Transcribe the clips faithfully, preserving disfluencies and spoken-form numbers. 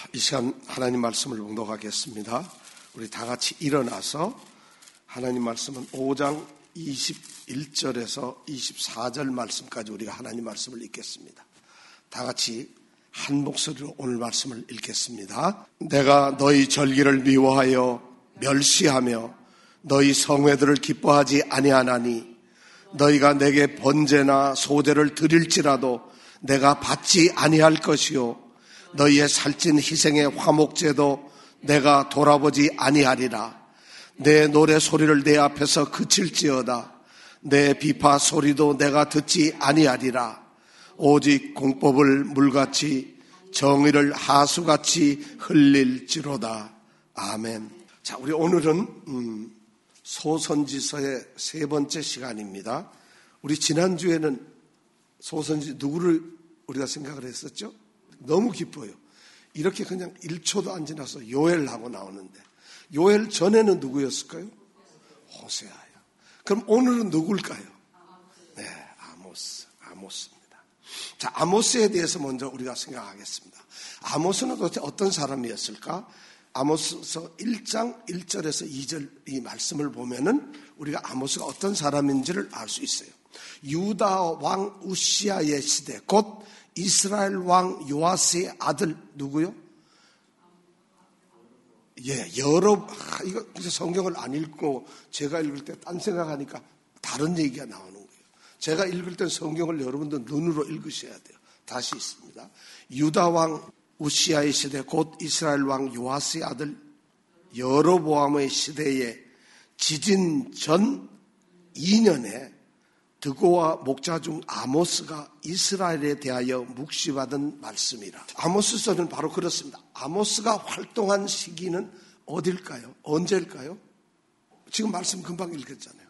이 시간 하나님 말씀을 봉독하겠습니다. 우리 다 같이 일어나서 하나님 말씀은 오 장 이십일 절에서 이십사 절 말씀까지 우리가 하나님 말씀을 읽겠습니다. 다 같이 한 목소리로 오늘 말씀을 읽겠습니다. 내가 너희 절기를 미워하여 멸시하며 너희 성회들을 기뻐하지 아니하나니 너희가 내게 번제나 소제를 드릴지라도 내가 받지 아니할 것이요 너희의 살찐 희생의 화목제도 내가 돌아보지 아니하리라. 내 노래 소리를 내 앞에서 그칠지어다. 내 비파 소리도 내가 듣지 아니하리라. 오직 공법을 물같이 정의를 하수같이 흘릴지로다. 아멘. 자, 우리 오늘은 음, 소선지서의 세 번째 시간입니다. 우리 지난주에는 소선지 누구를 우리가 생각을 했었죠? 너무 기뻐요. 이렇게 그냥 일 초도 안 지나서 요엘하고 나오는데 요엘 전에는 누구였을까요? 호세아요. 그럼 오늘은 누굴까요? 네, 아모스, 아모스입니다. 자, 아모스에 대해서 먼저 우리가 생각하겠습니다. 아모스는 도대체 어떤 사람이었을까? 아모스서 일 장 일 절에서 이 절 이 말씀을 보면은 우리가 아모스가 어떤 사람인지를 알 수 있어요. 유다 왕 우시아의 시대, 곧 이스라엘 왕 요아스의 아들 누구요? 예, 여러 아, 이거 성경을 안 읽고 제가 읽을 때 딴 생각하니까 다른 얘기가 나오는 거예요. 제가 읽을 때 성경을 여러분들 눈으로 읽으셔야 돼요. 다시 있습니다. 유다 왕 우시아의 시대, 곧 이스라엘 왕 요아스의 아들 여로보암의 시대에 지진 전 이 년에 드고와 목자 중 아모스가 이스라엘에 대하여 묵시받은 말씀이라. 아모스서는 바로 그렇습니다. 아모스가 활동한 시기는 어딜까요? 언제일까요? 지금 말씀 금방 읽었잖아요.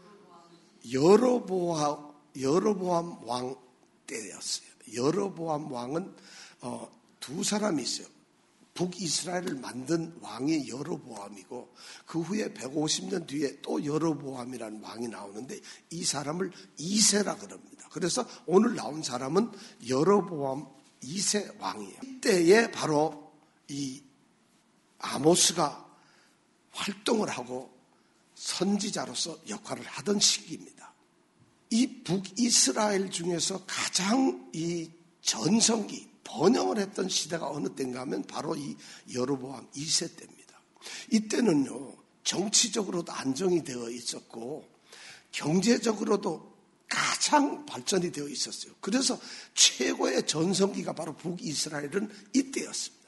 여로보암, 여로보암 왕 때였어요. 여로보암 왕은 어, 두 사람이 있어요. 북이스라엘을 만든 왕이 여로보암이고 그 후에 백오십 년 뒤에 또 여로보암이라는 왕이 나오는데 이 사람을 이 세라 그럽니다. 그래서 오늘 나온 사람은 여로보암 이 세 왕이에요. 이때에 바로 이 아모스가 활동을 하고 선지자로서 역할을 하던 시기입니다. 이 북이스라엘 중에서 가장 이 전성기 번영을 했던 시대가 어느 때인가 하면 바로 이 여로보암 이 세 때입니다. 이때는요, 정치적으로도 안정이 되어 있었고 경제적으로도 가장 발전이 되어 있었어요. 그래서 최고의 전성기가 바로 북이스라엘은 이때였습니다.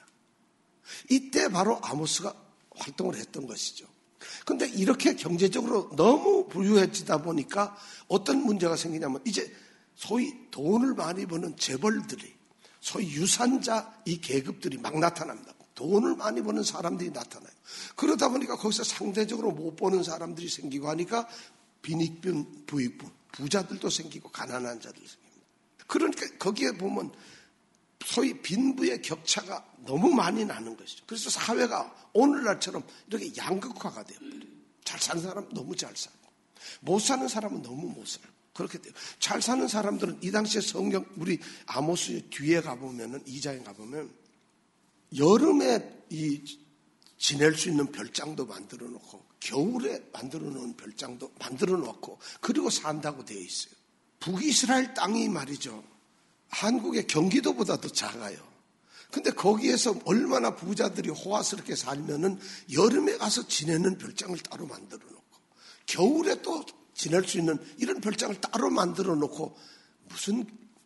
이때 바로 아모스가 활동을 했던 것이죠. 그런데 이렇게 경제적으로 너무 부유해지다 보니까 어떤 문제가 생기냐면 이제 소위 돈을 많이 버는 재벌들이 소위 유산자 이 계급들이 막 나타납니다. 돈을 많이 버는 사람들이 나타나요. 그러다 보니까 거기서 상대적으로 못 버는 사람들이 생기고 하니까 빈익빈 부익부, 부자들도 생기고 가난한 자들도 생깁니다. 그러니까 거기에 보면 소위 빈부의 격차가 너무 많이 나는 것이죠. 그래서 사회가 오늘날처럼 이렇게 양극화가 되어버려요. 잘 사는 사람은 너무 잘 살고 못 사는 사람은 너무 못 살고 그렇게 돼요. 잘 사는 사람들은 이 당시에 성경 우리 아모스 뒤에 가보면은 이 장에 가보면 여름에 이 지낼 수 있는 별장도 만들어 놓고 겨울에 만들어 놓은 별장도 만들어 놓고 그리고 산다고 되어 있어요. 북이스라엘 땅이 말이죠. 한국의 경기도보다도 작아요. 근데 거기에서 얼마나 부자들이 호화스럽게 살면은 여름에 가서 지내는 별장을 따로 만들어 놓고 겨울에 또 지낼 수 있는 이런 별장을 따로 만들어 놓고 무슨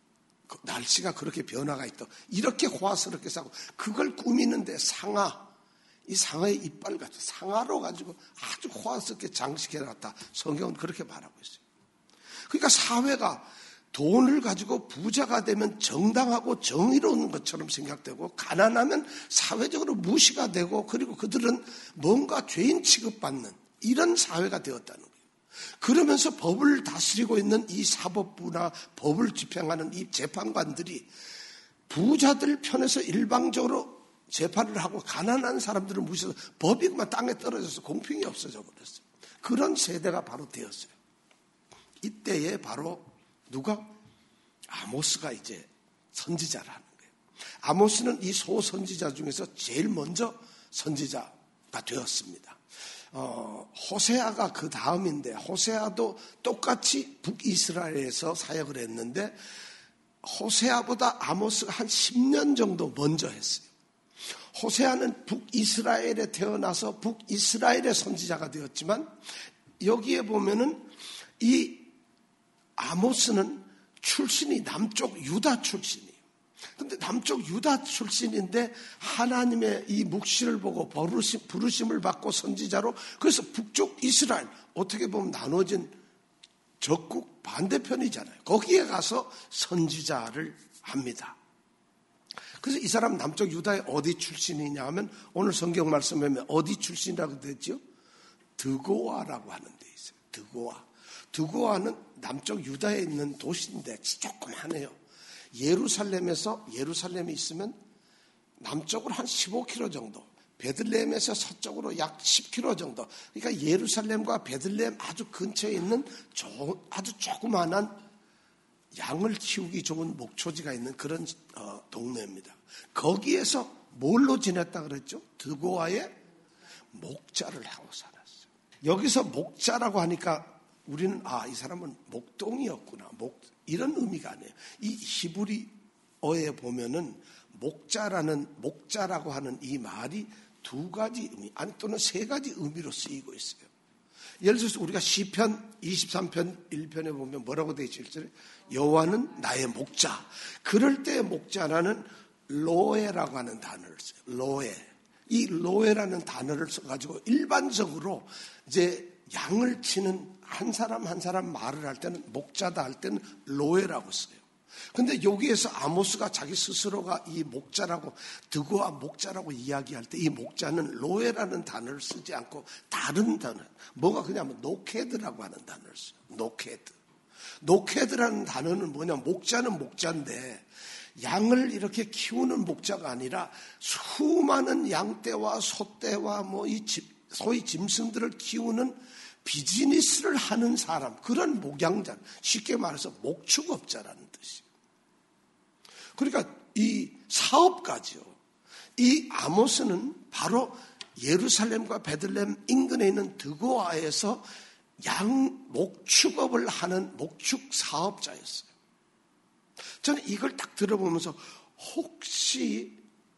날씨가 그렇게 변화가 있다. 이렇게 호화스럽게 사고 그걸 꾸미는데 상아, 이 상아의 이빨 같은 상아로 가지고 아주 호화스럽게 장식해놨다. 성경은 그렇게 말하고 있어요. 그러니까 사회가 돈을 가지고 부자가 되면 정당하고 정의로운 것처럼 생각되고 가난하면 사회적으로 무시가 되고 그리고 그들은 뭔가 죄인 취급받는 이런 사회가 되었다는 거예요. 그러면서 법을 다스리고 있는 이 사법부나 법을 집행하는 이 재판관들이 부자들 편에서 일방적으로 재판을 하고 가난한 사람들을 무시해서 법이 그만 땅에 떨어져서 공평이 없어져 버렸어요. 그런 세대가 바로 되었어요. 이때에 바로 누가? 아모스가 이제 선지자를 하는 거예요. 아모스는 이 소선지자 중에서 제일 먼저 선지자가 되었습니다. 어, 호세아가 그 다음인데 호세아도 똑같이 북이스라엘에서 사역을 했는데 호세아보다 아모스가 한 십 년 정도 먼저 했어요. 호세아는 북이스라엘에 태어나서 북이스라엘의 선지자가 되었지만 여기에 보면은 이 아모스는 출신이 남쪽 유다 출신이에요. 근데 남쪽 유다 출신인데 하나님의 이 묵시를 보고 부르심, 부르심을 받고 선지자로 그래서 북쪽 이스라엘 어떻게 보면 나눠진 적국 반대편이잖아요. 거기에 가서 선지자를 합니다. 그래서 이 사람 남쪽 유다의 어디 출신이냐 하면 오늘 성경 말씀에 어디 출신이라고 되죠? 드고아라고 하는 데 있어요. 드고아. 드고아는 남쪽 유다에 있는 도시인데 조그만해요. 예루살렘에서 예루살렘이 있으면 남쪽으로 한 십오 킬로미터 정도, 베들레헴에서 서쪽으로 약 십 킬로미터 정도. 그러니까 예루살렘과 베들레헴 아주 근처에 있는 조, 아주 조그만한 양을 키우기 좋은 목초지가 있는 그런 어, 동네입니다. 거기에서 뭘로 지냈다 그랬죠? 드고아의 목자를 하고 살았어요. 여기서 목자라고 하니까 우리는 아, 이 사람은 목동이었구나. 목, 이런 의미가 아니에요. 이 히브리어에 보면은 목자라는 목자라고 하는 이 말이 두 가지 의미, 아니 또는 세 가지 의미로 쓰이고 있어요. 예를 들어서 우리가 시편 이십삼 편 일 편에 보면 뭐라고 되어 있죠? 여호와는 나의 목자. 그럴 때 목자라는 로에라고 하는 단어를 써요. 로에. 이 로에라는 단어를 써가지고 일반적으로 이제 양을 치는 한 사람 한 사람 말을 할 때는 목자다 할 때는 로에라고 써요. 근데 여기에서 아모스가 자기 스스로가 이 목자라고 드고아 목자라고 이야기할 때 이 목자는 로에라는 단어를 쓰지 않고 다른 단어, 뭐가 그냐면 노케드라고 하는 단어를 써요. 노케드. 노케드라는 단어는 뭐냐? 목자는 목자인데 양을 이렇게 키우는 목자가 아니라 수많은 양떼와 소떼와 뭐 이 소위 짐승들을 키우는 비즈니스를 하는 사람, 그런 목양자, 쉽게 말해서 목축업자라는 뜻이에요. 그러니까 이 사업가죠. 이 아모스는 바로 예루살렘과 베들레헴 인근에 있는 드고아에서 양 목축업을 하는 목축 사업자였어요. 저는 이걸 딱 들어보면서 혹시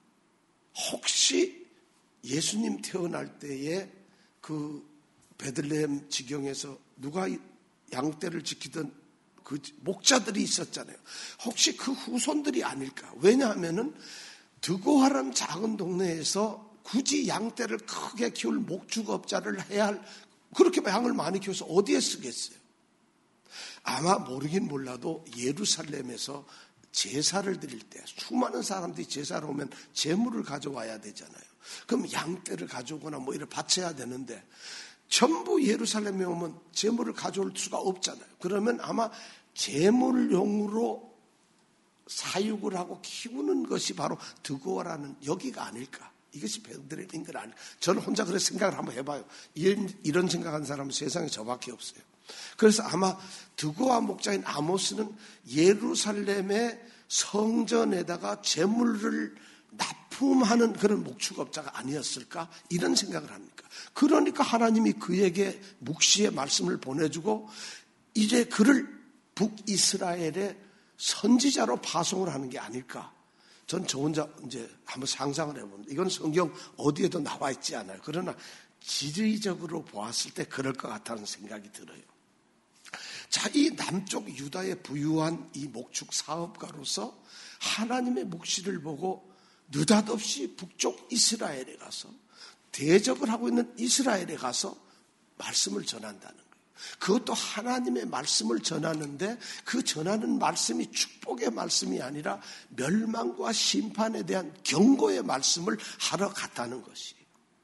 혹시 예수님 태어날 때에 그 베들레헴 지경에서 누가 양떼를 지키던 그 목자들이 있었잖아요. 혹시 그 후손들이 아닐까? 왜냐하면은 드고아라는 작은 동네에서 굳이 양떼를 크게 키울 목축업자를 해야 할, 그렇게 양을 많이 키워서 어디에 쓰겠어요? 아마 모르긴 몰라도 예루살렘에서 제사를 드릴 때 수많은 사람들이 제사를 오면 제물을 가져와야 되잖아요. 그럼 양떼를 가져오거나 뭐 이를 바쳐야 되는데 전부 예루살렘에 오면 제물을 가져올 수가 없잖아요. 그러면 아마 제물용으로 사육을 하고 키우는 것이 바로 드고아라는 여기가 아닐까. 이것이 베들레헴 인근 아닐까. 저는 혼자 그래서 생각을 한번 해봐요. 이런, 이런 생각하는 사람은 세상에 저밖에 없어요. 그래서 아마 드고아 목자인 아모스는 예루살렘의 성전에다가 제물을 납품하는 그런 목축업자가 아니었을까? 이런 생각을 합니까? 그러니까 하나님이 그에게 묵시의 말씀을 보내주고 이제 그를 북이스라엘의 선지자로 파송을 하는 게 아닐까? 전 저 혼자 이제 한번 상상을 해봅니다. 이건 성경 어디에도 나와 있지 않아요. 그러나 지리적으로 보았을 때 그럴 것 같다는 생각이 들어요. 자, 이 남쪽 유다의 부유한 이 목축 사업가로서 하나님의 묵시를 보고 느닷없이 북쪽 이스라엘에 가서 대적을 하고 있는 이스라엘에 가서 말씀을 전한다는 거예요. 그것도 하나님의 말씀을 전하는데 그 전하는 말씀이 축복의 말씀이 아니라 멸망과 심판에 대한 경고의 말씀을 하러 갔다는 것이에요.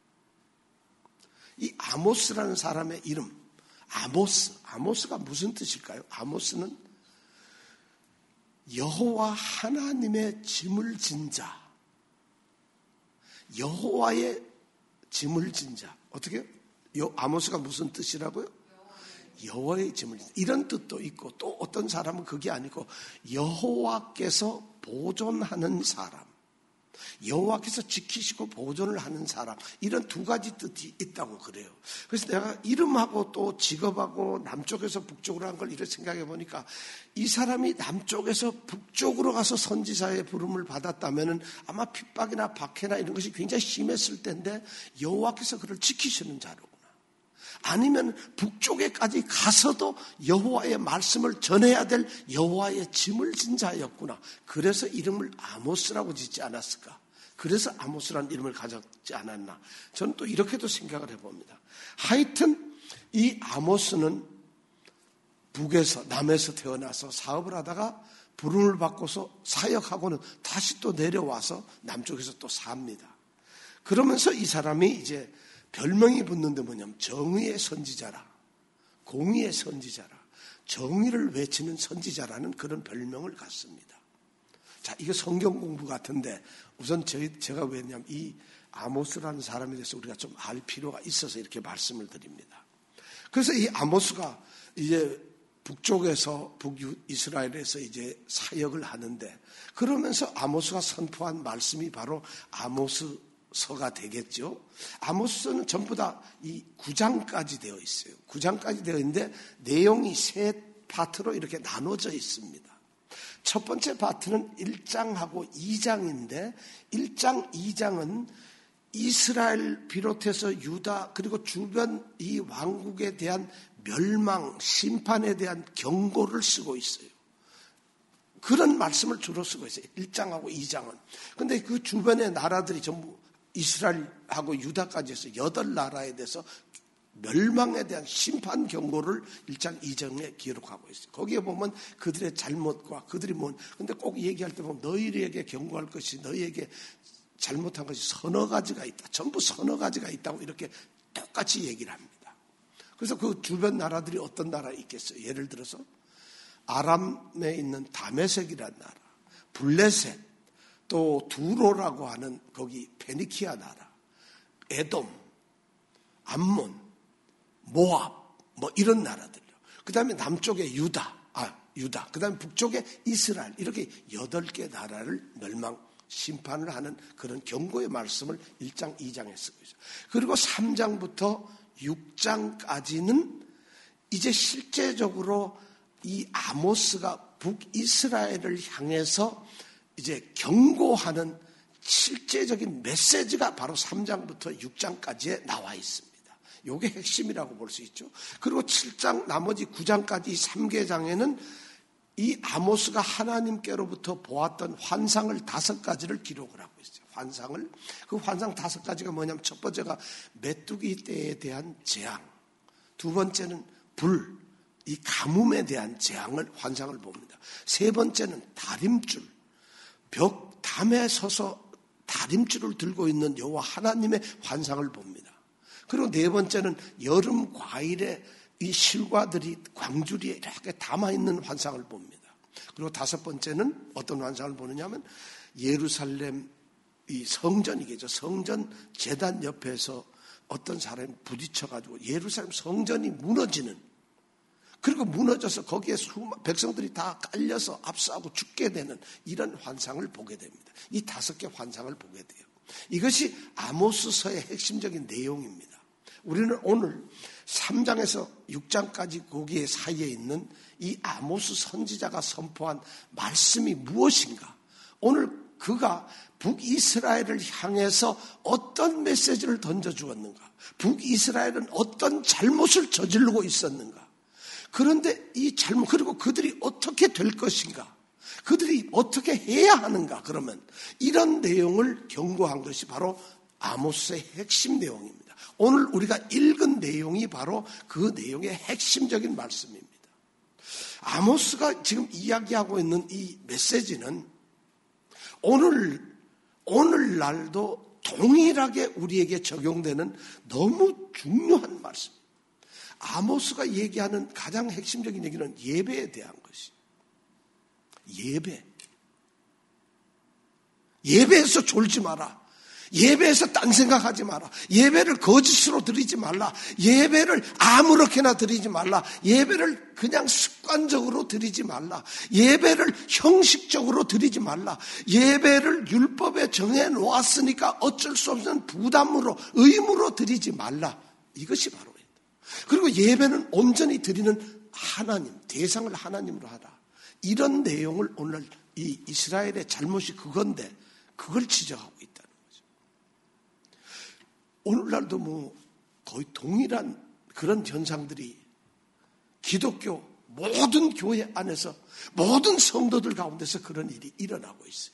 이 아모스라는 사람의 이름, 아모스, 아모스가 무슨 뜻일까요? 아모스는 여호와 하나님의 짐을 진 자, 여호와의 짐을 진 자. 어떻게? 요 아모스가 무슨 뜻이라고요? 여호와의 짐을 진 자. 이런 뜻도 있고 또 어떤 사람은 그게 아니고 여호와께서 보존하는 사람. 여호와께서 지키시고 보존을 하는 사람, 이런 두 가지 뜻이 있다고 그래요. 그래서 내가 이름하고 또 직업하고 남쪽에서 북쪽으로 한 걸 이렇게 생각해 보니까 이 사람이 남쪽에서 북쪽으로 가서 선지자의 부름을 받았다면 아마 핍박이나 박해나 이런 것이 굉장히 심했을 텐데 여호와께서 그를 지키시는 자로, 아니면 북쪽에까지 가서도 여호와의 말씀을 전해야 될 여호와의 짐을 진 자였구나. 그래서 이름을 아모스라고 짓지 않았을까? 그래서 아모스라는 이름을 가졌지 않았나? 저는 또 이렇게도 생각을 해봅니다. 하여튼 이 아모스는 북에서 남에서 태어나서 사업을 하다가 부름을 받고서 사역하고는 다시 또 내려와서 남쪽에서 또 삽니다. 그러면서 이 사람이 이제 별명이 붙는데 뭐냐면 정의의 선지자라, 공의의 선지자라, 정의를 외치는 선지자라는 그런 별명을 갖습니다. 자, 이거 성경 공부 같은데 우선 저희, 제가 왜냐면 이 아모스라는 사람에 대해서 우리가 좀 알 필요가 있어서 이렇게 말씀을 드립니다. 그래서 이 아모스가 이제 북쪽에서 북이스라엘에서 이제 사역을 하는데, 그러면서 아모스가 선포한 말씀이 바로 아모스 서가 되겠죠. 아모스는 전부 다 이 구 장까지 되어 있어요. 구 장까지 되어 있는데 내용이 세 파트로 이렇게 나눠져 있습니다. 첫 번째 파트는 일 장하고 이 장인데 일 장, 이 장은 이스라엘 비롯해서 유다 그리고 주변 이 왕국에 대한 멸망, 심판에 대한 경고를 쓰고 있어요. 그런 말씀을 주로 쓰고 있어요. 일 장하고 이 장은. 그런데 그 주변의 나라들이 전부 이스라엘하고 유다까지 해서 여덟 나라에 대해서 멸망에 대한 심판 경고를 일 장, 이 장에 기록하고 있어요. 거기에 보면 그들의 잘못과 그들이 뭔, 근데 꼭 얘기할 때 보면 너희에게 경고할 것이, 너희에게 잘못한 것이 서너 가지가 있다. 전부 서너 가지가 있다고 이렇게 똑같이 얘기를 합니다. 그래서 그 주변 나라들이 어떤 나라에 있겠어요? 예를 들어서 아람에 있는 다메섹이라는 나라, 블레셋, 또 두로라고 하는 거기 페니키아 나라, 에돔, 암몬, 모압, 뭐 이런 나라들요. 그 다음에 남쪽에 유다, 아 유다. 그 다음에 북쪽에 이스라엘, 이렇게 여덟 개 나라를 멸망 심판을 하는 그런 경고의 말씀을 일 장, 이 장에 쓰고 있어요. 그리고 삼 장부터 육 장까지는 이제 실제적으로 이 아모스가 북이스라엘을 향해서 이제 경고하는 실제적인 메시지가 바로 삼 장부터 육 장까지에 나와 있습니다. 이게 핵심이라고 볼 수 있죠. 그리고 칠 장 나머지 구 장까지 삼 계장에는 이 아모스가 하나님께로부터 보았던 환상을 다섯 가지를 기록을 하고 있어요. 환상을. 그 환상 다섯 가지가 뭐냐면 첫 번째가 메뚜기 떼에 대한 재앙, 두 번째는 불, 이 가뭄에 대한 재앙을 환상을 봅니다. 세 번째는 다림줄, 벽 담에 서서 다림줄을 들고 있는 여호와 하나님의 환상을 봅니다. 그리고 네 번째는 여름 과일에 이 실과들이 광주리에 이렇게 담아있는 환상을 봅니다. 그리고 다섯 번째는 어떤 환상을 보느냐 하면 예루살렘 이 성전이겠죠. 성전 제단 옆에서 어떤 사람이 부딪혀가지고 예루살렘 성전이 무너지는, 그리고 무너져서 거기에 수많은 백성들이 다 깔려서 압수하고 죽게 되는 이런 환상을 보게 됩니다. 이 다섯 개 환상을 보게 돼요. 이것이 아모스서의 핵심적인 내용입니다. 우리는 오늘 삼 장에서 육 장까지 거기에 사이에 있는 이 아모스 선지자가 선포한 말씀이 무엇인가? 오늘 그가 북이스라엘을 향해서 어떤 메시지를 던져주었는가? 북이스라엘은 어떤 잘못을 저지르고 있었는가? 그런데 이 잘못, 그리고 그들이 어떻게 될 것인가? 그들이 어떻게 해야 하는가? 그러면 이런 내용을 경고한 것이 바로 아모스의 핵심 내용입니다. 오늘 우리가 읽은 내용이 바로 그 내용의 핵심적인 말씀입니다. 아모스가 지금 이야기하고 있는 이 메시지는 오늘, 오늘날도 동일하게 우리에게 적용되는 너무 중요한 말씀입니다. 아모스가 얘기하는 가장 핵심적인 얘기는 예배에 대한 것이. 예배. 예배에서 졸지 마라. 예배에서 딴 생각하지 마라. 예배를 거짓으로 드리지 말라. 예배를 아무렇게나 드리지 말라. 예배를 그냥 습관적으로 드리지 말라. 예배를 형식적으로 드리지 말라. 예배를 율법에 정해 놓았으니까 어쩔 수 없는 부담으로, 의무로 드리지 말라. 이것이 바로 예배. 그리고 예배는 온전히 드리는 하나님, 대상을 하나님으로 하라. 이런 내용을 오늘 이 이스라엘의 잘못이 그건데 그걸 지적하고 있다는 거죠. 오늘날도 뭐 거의 동일한 그런 현상들이 기독교 모든 교회 안에서 모든 성도들 가운데서 그런 일이 일어나고 있어요.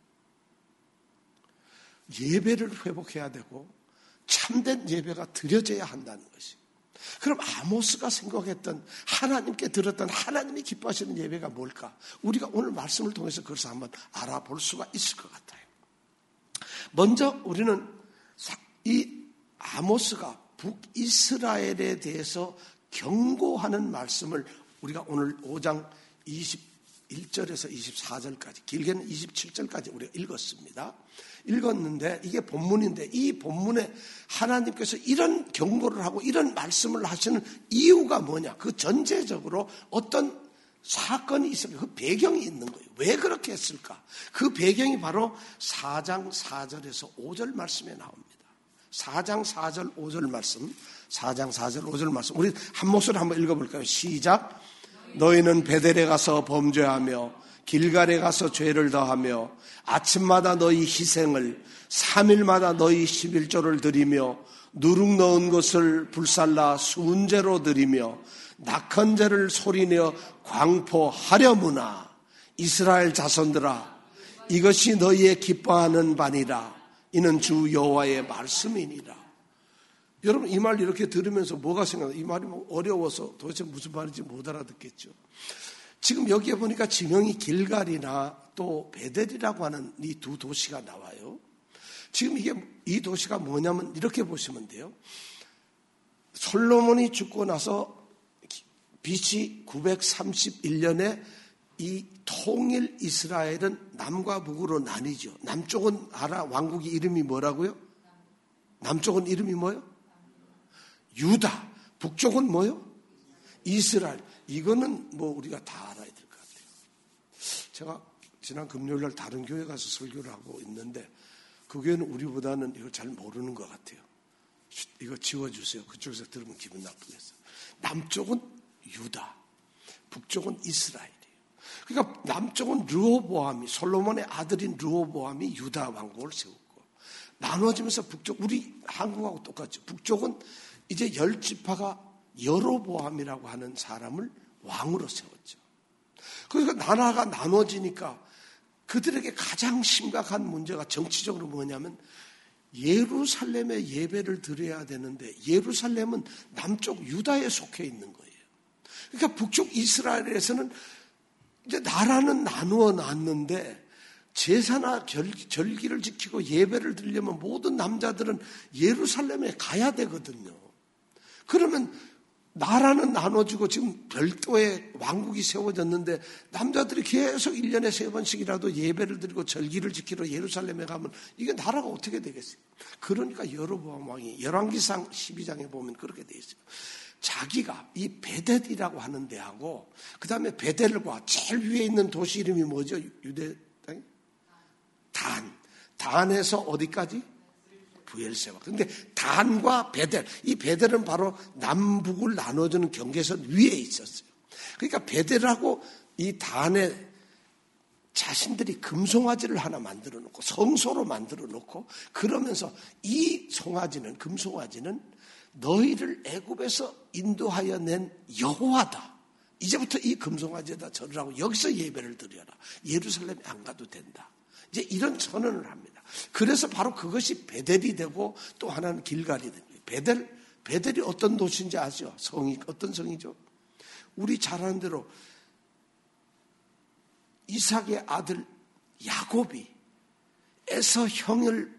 예배를 회복해야 되고 참된 예배가 드려져야 한다는 것이. 그럼 아모스가 생각했던 하나님께 들었던 하나님이 기뻐하시는 예배가 뭘까? 우리가 오늘 말씀을 통해서 그것을 한번 알아볼 수가 있을 것 같아요. 먼저 우리는 이 아모스가 북이스라엘에 대해서 경고하는 말씀을 우리가 오늘 오 장 이십일 절에서 이십사 절까지, 길게는 이십칠 절까지 우리가 읽었습니다. 읽었는데 이게 본문인데 이 본문에 하나님께서 이런 경고를 하고 이런 말씀을 하시는 이유가 뭐냐? 그 전제적으로 어떤 사건이 있을까? 그 배경이 있는 거예요. 왜 그렇게 했을까? 그 배경이 바로 사 장 사 절에서 오 절 말씀에 나옵니다. 사 장 사 절 오 절 말씀, 사 장 사 절 오 절 말씀. 우리 한 목소리 한번 읽어볼까요? 시작. 너희는 베델에 가서 범죄하며 길갈에 가서 죄를 더하며 아침마다 너희 희생을 삼 일마다 너희 십일조를 드리며 누룩 넣은 것을 불살라 순제로 드리며 낙헌제를 소리내어 광포하려무나. 이스라엘 자손들아, 이것이 너희의 기뻐하는 바니라. 이는 주 여호와의 말씀이니라. 여러분, 이 말 이렇게 들으면서 뭐가 생각나요? 이 말이 뭐 어려워서 도대체 무슨 말인지 못 알아듣겠죠. 지금 여기에 보니까 지명이 길갈이나 또 베델이라고 하는 이 두 도시가 나와요. 지금 이게 이 도시가 뭐냐면 이렇게 보시면 돼요. 솔로몬이 죽고 나서 비씨 구백삼십일 년에 이 통일 이스라엘은 남과 북으로 나뉘죠. 남쪽은 알아? 왕국이 이름이 뭐라고요? 남쪽은 이름이 뭐요? 유다. 북쪽은 뭐요? 이스라엘. 이거는 뭐 우리가 다 알아야 될 것 같아요. 제가 지난 금요일 날 다른 교회 가서 설교를 하고 있는데 그 교회는 우리보다는 이걸 잘 모르는 것 같아요. 이거 지워주세요. 그쪽에서 들으면 기분 나쁘겠어요. 남쪽은 유다, 북쪽은 이스라엘이에요. 그러니까 남쪽은 르호보암이, 솔로몬의 아들인 르호보암이 유다 왕국을 세웠고, 나눠지면서 북쪽, 우리 한국하고 똑같죠. 북쪽은 이제 열 지파가 여로보암이라고 하는 사람을 왕으로 세웠죠. 그러니까 나라가 나눠지니까 그들에게 가장 심각한 문제가 정치적으로 뭐냐면 예루살렘에 예배를 드려야 되는데 예루살렘은 남쪽 유다에 속해 있는 거예요. 그러니까 북쪽 이스라엘에서는 이제 나라는 나누어 놨는데 제사나 절기를 지키고 예배를 드리려면 모든 남자들은 예루살렘에 가야 되거든요. 그러면 나라는 나눠지고 지금 별도의 왕국이 세워졌는데 남자들이 계속 일 년에 세 번씩이라도 예배를 드리고 절기를 지키러 예루살렘에 가면 이게 나라가 어떻게 되겠어요? 그러니까 여로보암 왕이 열왕기상 십이 장에 보면 그렇게 돼 있어요. 자기가 이 베델이라고 하는 데하고 그 다음에 베델과 제일 위에 있는 도시 이름이 뭐죠? 유대 땅이? 단. 단에서 어디까지? 부엘세바. 그런데 단과 베델, 이 베델은 바로 남북을 나눠주는 경계선 위에 있었어요. 그러니까 베델하고 이 단에 자신들이 금송아지를 하나 만들어 놓고 성소로 만들어 놓고 그러면서 이 송아지는, 금송아지는 너희를 애굽에서 인도하여 낸 여호와다. 이제부터 이 금송아지에다 절을 하고 여기서 예배를 드려라. 예루살렘에 안 가도 된다. 이제 이런 선언을 합니다. 그래서 바로 그것이 베델이 되고 또 하나는 길갈이 됩니다. 베델, 베델이 어떤 도시인지 아죠? 성이, 어떤 성이죠? 우리 잘 아는 대로 이삭의 아들 야곱이 에서 형을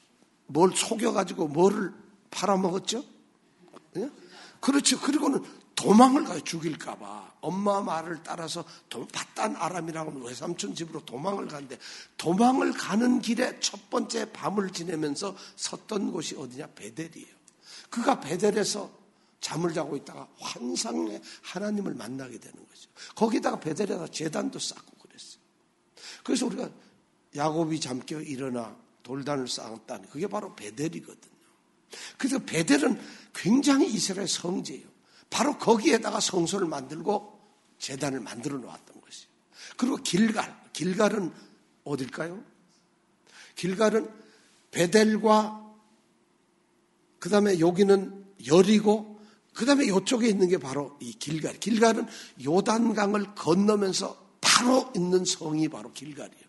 뭘 속여가지고 뭐를 팔아먹었죠? 네? 그렇죠. 그리고는 도망을 가요. 죽일까 봐. 엄마 말을 따라서 바단 아람이라고 하는 외삼촌 집으로 도망을 가는데 도망을 가는 길에 첫 번째 밤을 지내면서 섰던 곳이 어디냐? 베델이에요. 그가 베델에서 잠을 자고 있다가 환상의 하나님을 만나게 되는 거죠. 거기다가 베델에다 제단도 쌓고 그랬어요. 그래서 우리가 야곱이 잠깨어 일어나 돌단을 쌓았다는 그게 바로 베델이거든요. 그래서 베델은 굉장히 이스라엘 성지예요. 바로 거기에다가 성소를 만들고 제단을 만들어 놓았던 것이에요. 그리고 길갈, 길갈은 어딜까요? 길갈은 베델과 그 다음에 여기는 여리고 그 다음에 이쪽에 있는 게 바로 이 길갈. 길갈은 요단강을 건너면서 바로 있는 성이 바로 길갈이에요.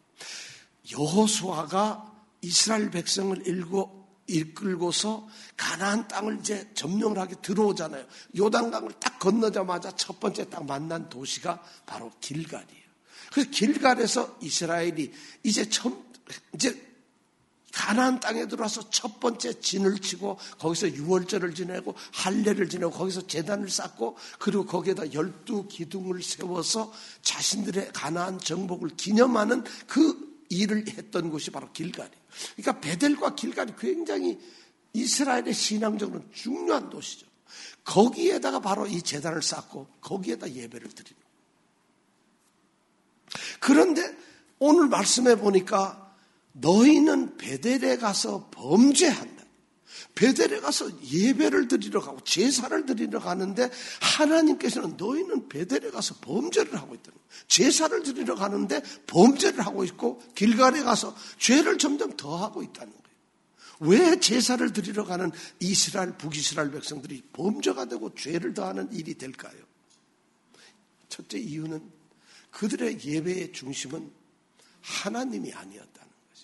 여호수아가 이스라엘 백성을 일고 이끌고서 가나안 땅을 이제 점령을 하게 들어오잖아요. 요단강을 딱 건너자마자 첫 번째 딱 만난 도시가 바로 길갈이에요. 그래서 길갈에서 이스라엘이 이제 처음, 이제 가나안 땅에 들어와서 첫 번째 진을 치고 거기서 유월절을 지내고 할례를 지내고 거기서 제단을 쌓고 그리고 거기에다 열두 기둥을 세워서 자신들의 가나안 정복을 기념하는 그 일을 했던 곳이 바로 길갈이에요. 그러니까 베델과 길갈이 굉장히 이스라엘의 신앙적으로 중요한 도시죠. 거기에다가 바로 이 제단을 쌓고 거기에다 예배를 드리는 거예요. 그런데 오늘 말씀해 보니까 너희는 베델에 가서 범죄한다. 베델에 가서 예배를 드리러 가고 제사를 드리러 가는데 하나님께서는 너희는 베델에 가서 범죄를 하고 있다는 거예요. 제사를 드리러 가는데 범죄를 하고 있고 길갈에 가서 죄를 점점 더 하고 있다는 거예요. 왜 제사를 드리러 가는 이스라엘, 북이스라엘 백성들이 범죄가 되고 죄를 더하는 일이 될까요? 첫째 이유는 그들의 예배의 중심은 하나님이 아니었다는 거죠.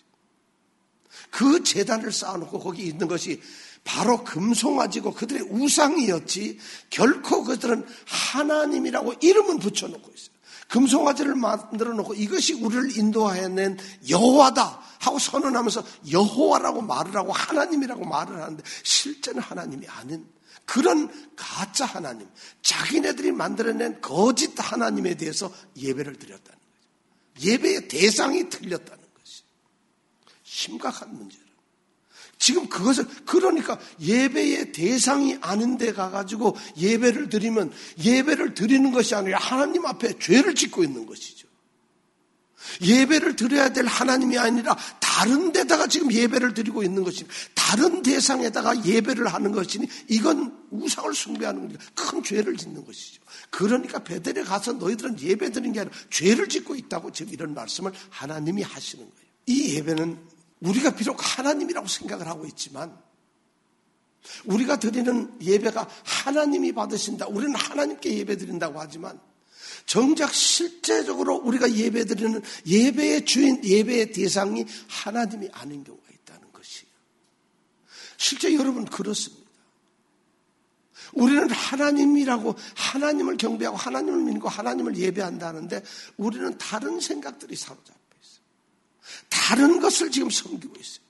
그 제단을 쌓아놓고 거기 있는 것이 바로 금송아지고 그들의 우상이었지 결코 그들은 하나님이라고 이름은 붙여놓고 있어요. 금송아지를 만들어 놓고 이것이 우리를 인도해낸 여호와다 하고 선언하면서 여호와라고 말을 하고 하나님이라고 말을 하는데 실제는 하나님이 아닌 그런 가짜 하나님, 자기네들이 만들어낸 거짓 하나님에 대해서 예배를 드렸다는 거죠. 예배의 대상이 틀렸다는 것이 심각한 문제라. 지금 그것을 그러니까 예배의 대상이 아닌 데 가가지고 예배를 드리면 예배를 드리는 것이 아니라 하나님 앞에 죄를 짓고 있는 것이죠. 예배를 드려야 될 하나님이 아니라 다른 데다가 지금 예배를 드리고 있는 것이니 다른 대상에다가 예배를 하는 것이니 이건 우상을 숭배하는 거니까 큰 죄를 짓는 것이죠. 그러니까 베델에 가서 너희들은 예배 드리는 게 아니라 죄를 짓고 있다고 지금 이런 말씀을 하나님이 하시는 거예요. 이 예배는 우리가 비록 하나님이라고 생각을 하고 있지만 우리가 드리는 예배가 하나님이 받으신다. 우리는 하나님께 예배 드린다고 하지만 정작 실제적으로 우리가 예배 드리는 예배의 주인, 예배의 대상이 하나님이 아닌 경우가 있다는 것이에요. 실제 여러분 그렇습니다. 우리는 하나님이라고 하나님을 경배하고 하나님을 믿고 하나님을 예배한다는데 우리는 다른 생각들이 사로잡혀 있어요. 다른 것을 지금 섬기고 있어요.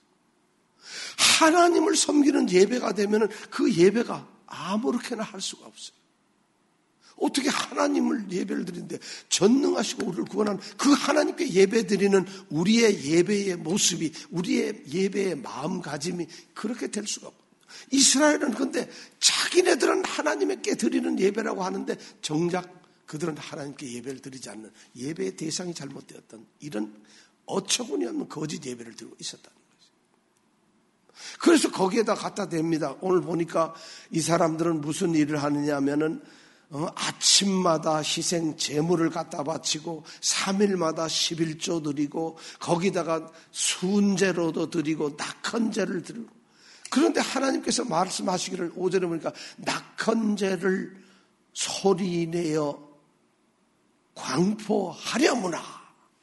하나님을 섬기는 예배가 되면 그 예배가 아무렇게나 할 수가 없어요. 어떻게 하나님을 예배를 드리는데 전능하시고 우리를 구원하는 그 하나님께 예배 드리는 우리의 예배의 모습이 우리의 예배의 마음가짐이 그렇게 될 수가 없어요. 이스라엘은 근데 자기네들은 하나님께 드리는 예배라고 하는데 정작 그들은 하나님께 예배를 드리지 않는 예배의 대상이 잘못되었던 이런 어처구니없는 거짓 예배를 드리고 있었다는 거죠. 그래서 거기에다 갖다 댑니다. 오늘 보니까 이 사람들은 무슨 일을 하느냐 하면은 어, 아침마다 희생 제물을 갖다 바치고 삼 일마다 십일조 드리고 거기다가 순제로도 드리고 낙헌제를 드리고 그런데 하나님께서 말씀하시기를 오 절에 보니까 낙헌제를 소리내어 광포하려무나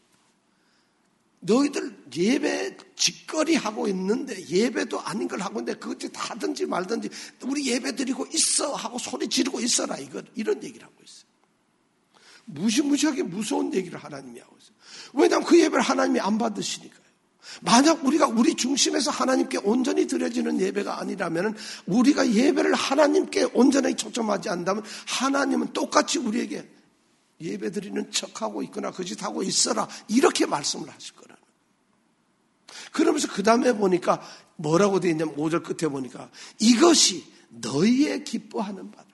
너희들 예배 짓거리 하고 있는데 예배도 아닌 걸 하고 있는데 그것이 다 하든지 말든지 우리 예배 드리고 있어 하고 소리 지르고 있어라 이거 이런 얘기를 하고 있어요. 무시무시하게 무서운 얘기를 하나님이 하고 있어요. 왜냐하면 그 예배를 하나님이 안 받으시니까요. 만약 우리가 우리 중심에서 하나님께 온전히 드려지는 예배가 아니라면, 우리가 예배를 하나님께 온전히 초점하지 않는다면 하나님은 똑같이 우리에게 예배 드리는 척하고 있거나 거짓하고 있어라, 이렇게 말씀을 하실 거라는. 그러면서 그 다음에 보니까 뭐라고 되어 있냐면 오 절 끝에 보니까 이것이 너희의 기뻐하는 바다.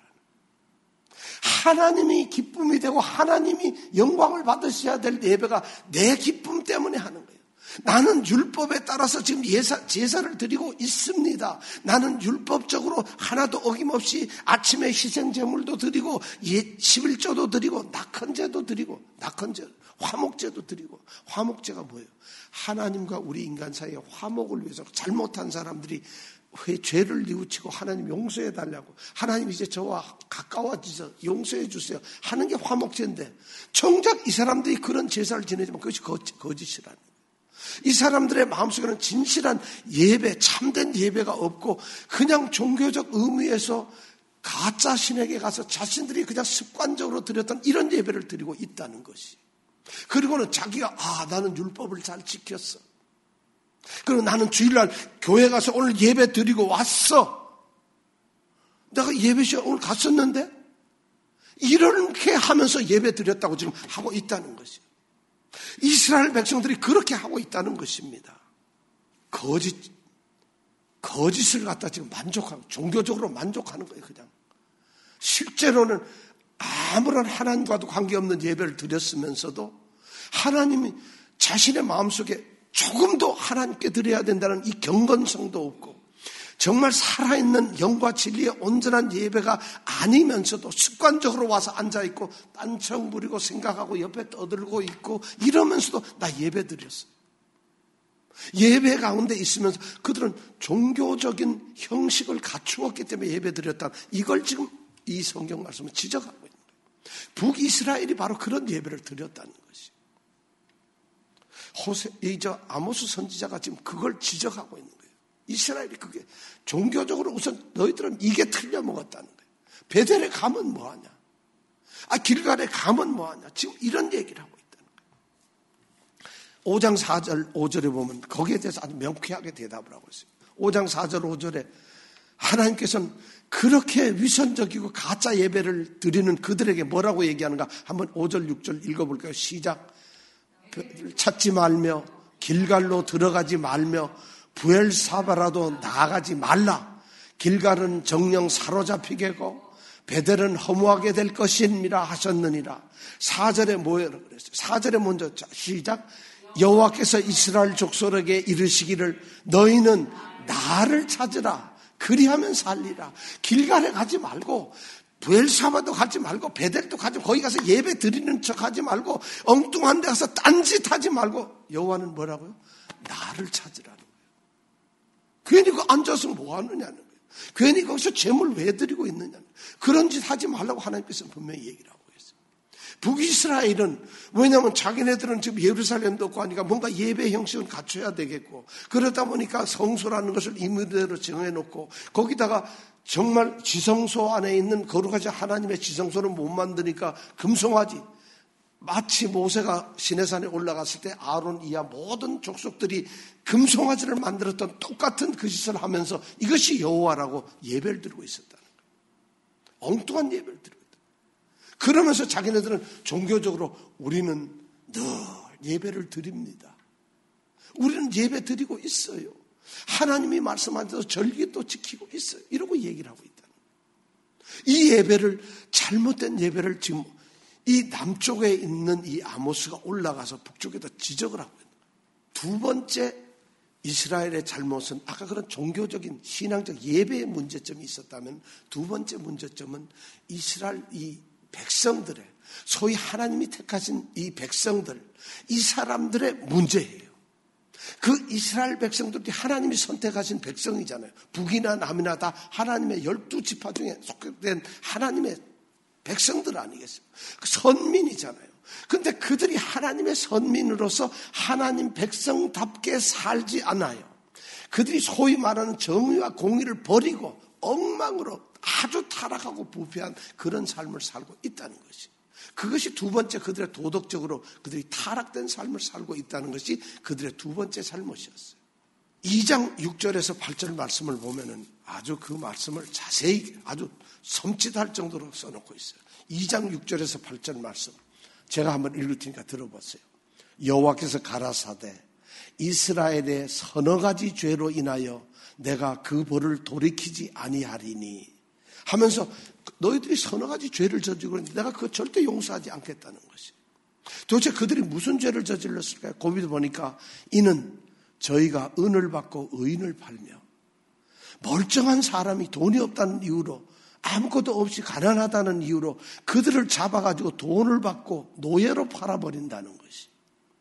하나님이 기쁨이 되고 하나님이 영광을 받으셔야 될 예배가 내 기쁨 때문에 하는 거예요. 나는 율법에 따라서 지금 예사, 제사를 드리고 있습니다. 나는 율법적으로 하나도 어김없이 아침에 희생제물도 드리고 예, 십일조도 드리고 낙헌제도 드리고 낙헌제, 화목제도 드리고. 화목제가 뭐예요? 하나님과 우리 인간 사이의 화목을 위해서 잘못한 사람들이 죄를 뉘우치고 하나님 용서해 달라고, 하나님 이제 저와 가까워지셔서 용서해 주세요 하는 게 화목제인데, 정작 이 사람들이 그런 제사를 지내지만 그것이 거짓이라는 거예요. 이 사람들의 마음속에는 진실한 예배, 참된 예배가 없고 그냥 종교적 의미에서 가짜 신에게 가서 자신들이 그냥 습관적으로 드렸던 이런 예배를 드리고 있다는 것이. 그리고는 자기가 아 나는 율법을 잘 지켰어, 그리고 나는 주일날 교회 가서 오늘 예배 드리고 왔어, 내가 예배 시간 오늘 갔었는데, 이렇게 하면서 예배 드렸다고 지금 하고 있다는 것이에요. 이스라엘 백성들이 그렇게 하고 있다는 것입니다. 거짓, 거짓을 갖다 지금 만족하고 종교적으로 만족하는 거예요. 그냥 실제로는 아무런 하나님과도 관계없는 예배를 드렸으면서도 하나님이 자신의 마음속에 조금도 하나님께 드려야 된다는 이 경건성도 없고, 정말 살아있는 영과 진리의 온전한 예배가 아니면서도 습관적으로 와서 앉아있고 딴청 부리고 생각하고 옆에 떠들고 있고 이러면서도 나 예배 드렸어요. 예배 가운데 있으면서 그들은 종교적인 형식을 갖추었기 때문에 예배 드렸다. 이걸 지금 이 성경 말씀은 지적하고 있는 거예요. 북이스라엘이 바로 그런 예배를 드렸다는 것이. 호세, 이저 아모스 선지자가 지금 그걸 지적하고 있는 거예요. 이스라엘이 그게 종교적으로 우선 너희들은 이게 틀려 먹었다는 거예요. 베델에 가면 뭐하냐? 아 길갈에 가면 뭐하냐? 지금 이런 얘기를 하고 있다는 거예요. 오 장 사 절 오 절에 보면 거기에 대해서 아주 명쾌하게 대답을 하고 있어요. 오 장 사 절 오 절에 하나님께서는 그렇게 위선적이고 가짜 예배를 드리는 그들에게 뭐라고 얘기하는가? 한번 오 절 육 절 읽어볼까요? 시작. 찾지 말며 길갈로 들어가지 말며 부엘사바라도 나아가지 말라. 길갈은 정령 사로잡히게고 베델은 허무하게 될 것이니라 하셨느니라. 사 절에 뭐라고 그랬어요? 사 절에 먼저 시작. 여호와께서 이스라엘 족속에게 이르시기를 너희는 나를 찾으라. 그리하면 살리라. 길갈에 가지 말고 부엘사바도 가지 말고 베델도 가지 말고 거기 가서 예배 드리는 척 하지 말고 엉뚱한 데 가서 딴짓 하지 말고 여호와는 뭐라고요? 나를 찾으라는 거예요. 괜히 그 앉아서 뭐 하느냐는 거예요. 괜히 거기서 제물 왜 드리고 있느냐는 거예요. 그런 짓 하지 말라고 하나님께서 분명히 얘기를 하고 있어요. 북이스라엘은 왜냐하면 자기네들은 지금 예루살렘도 없고 하니까 뭔가 예배 형식은 갖춰야 되겠고 그러다 보니까 성소라는 것을 임의대로 정해놓고 거기다가 정말 지성소 안에 있는 거룩하지 하나님의 지성소를 못 만드니까 금송아지, 마치 모세가 시내산에 올라갔을 때 아론 이하 모든 족속들이 금송아지를 만들었던 똑같은 그 짓을 하면서 이것이 여호와라고 예배를 드리고 있었다는 거예요. 엉뚱한 예배를 드리고 있다. 그러면서 자기네들은 종교적으로 우리는 늘 예배를 드립니다. 우리는 예배 드리고 있어요. 하나님이 말씀한 대로 절기도 지키고 있어요. 이러고 얘기를 하고 있다는 거예요. 이 예배를, 잘못된 예배를 지금 이 남쪽에 있는 이 아모스가 올라가서 북쪽에다 지적을 하고 있는 거예요. 두 번째 이스라엘의 잘못은 아까 그런 종교적인 신앙적 예배의 문제점이 있었다면 두 번째 문제점은 이스라엘 이 백성들의, 소위 하나님이 택하신 이 백성들, 이 사람들의 문제예요. 그 이스라엘 백성들이 하나님이 선택하신 백성이잖아요. 북이나 남이나 다 하나님의 열두 지파 중에 속된 하나님의 백성들 아니겠어요? 선민이잖아요. 그런데 그들이 하나님의 선민으로서 하나님 백성답게 살지 않아요. 그들이 소위 말하는 정의와 공의를 버리고 엉망으로 아주 타락하고 부패한 그런 삶을 살고 있다는 것이. 그것이 두 번째 그들의 도덕적으로 그들이 타락된 삶을 살고 있다는 것이 그들의 두 번째 잘못이었어요. 이 장 육 절에서 팔 절 말씀을 보면은 아주 그 말씀을 자세히 아주 섬찟할 정도로 써놓고 있어요. 이 장 육 절에서 팔 절 말씀 제가 한번 읽을 테니까 들어보세요. 여호와께서 가라사대 이스라엘의 서너 가지 죄로 인하여 내가 그 벌을 돌이키지 아니하리니 하면서 너희들이 서너 가지 죄를 저지르고 있는데 내가 그거 절대 용서하지 않겠다는 것이. 도대체 그들이 무슨 죄를 저질렀을까요? 거기도 보니까 이는 저희가 은을 받고 의인을 팔며 멀쩡한 사람이 돈이 없다는 이유로 아무것도 없이 가난하다는 이유로 그들을 잡아가지고 돈을 받고 노예로 팔아버린다는 것이.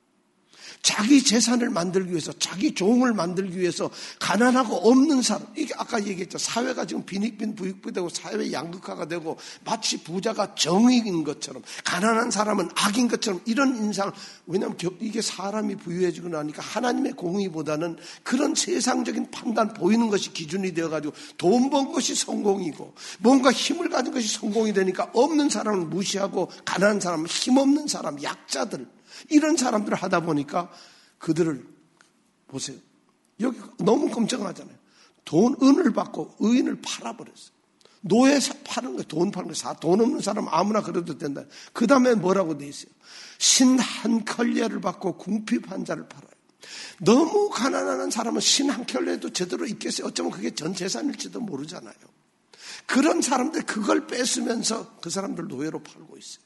자기 재산을 만들기 위해서 자기 종을 만들기 위해서 가난하고 없는 사람, 이게 아까 얘기했죠. 사회가 지금 빈익빈 부익부되고 사회 양극화가 되고 마치 부자가 정의인 것처럼 가난한 사람은 악인 것처럼 이런 인상. 왜냐하면 이게 사람이 부유해지고 나니까 하나님의 공의보다는 그런 세상적인 판단 보이는 것이 기준이 되어가지고 돈 번 것이 성공이고 뭔가 힘을 가진 것이 성공이 되니까 없는 사람은 무시하고 가난한 사람은 힘없는 사람, 약자들 이런 사람들을 하다 보니까 그들을 보세요. 여기 너무 끔찍하잖아요. 돈, 은을 받고 의인을 팔아버렸어요. 노예 파는 거예요. 돈 파는 거예요. 돈 없는 사람 아무나 그래도 된다. 그 다음에 뭐라고 돼 있어요? 신 한 켤레를 받고 궁핍 한 자를 팔아요. 너무 가난한 사람은 신 한 켤레도 제대로 있겠어요. 어쩌면 그게 전 재산일지도 모르잖아요. 그런 사람들 그걸 뺏으면서 그 사람들 노예로 팔고 있어요.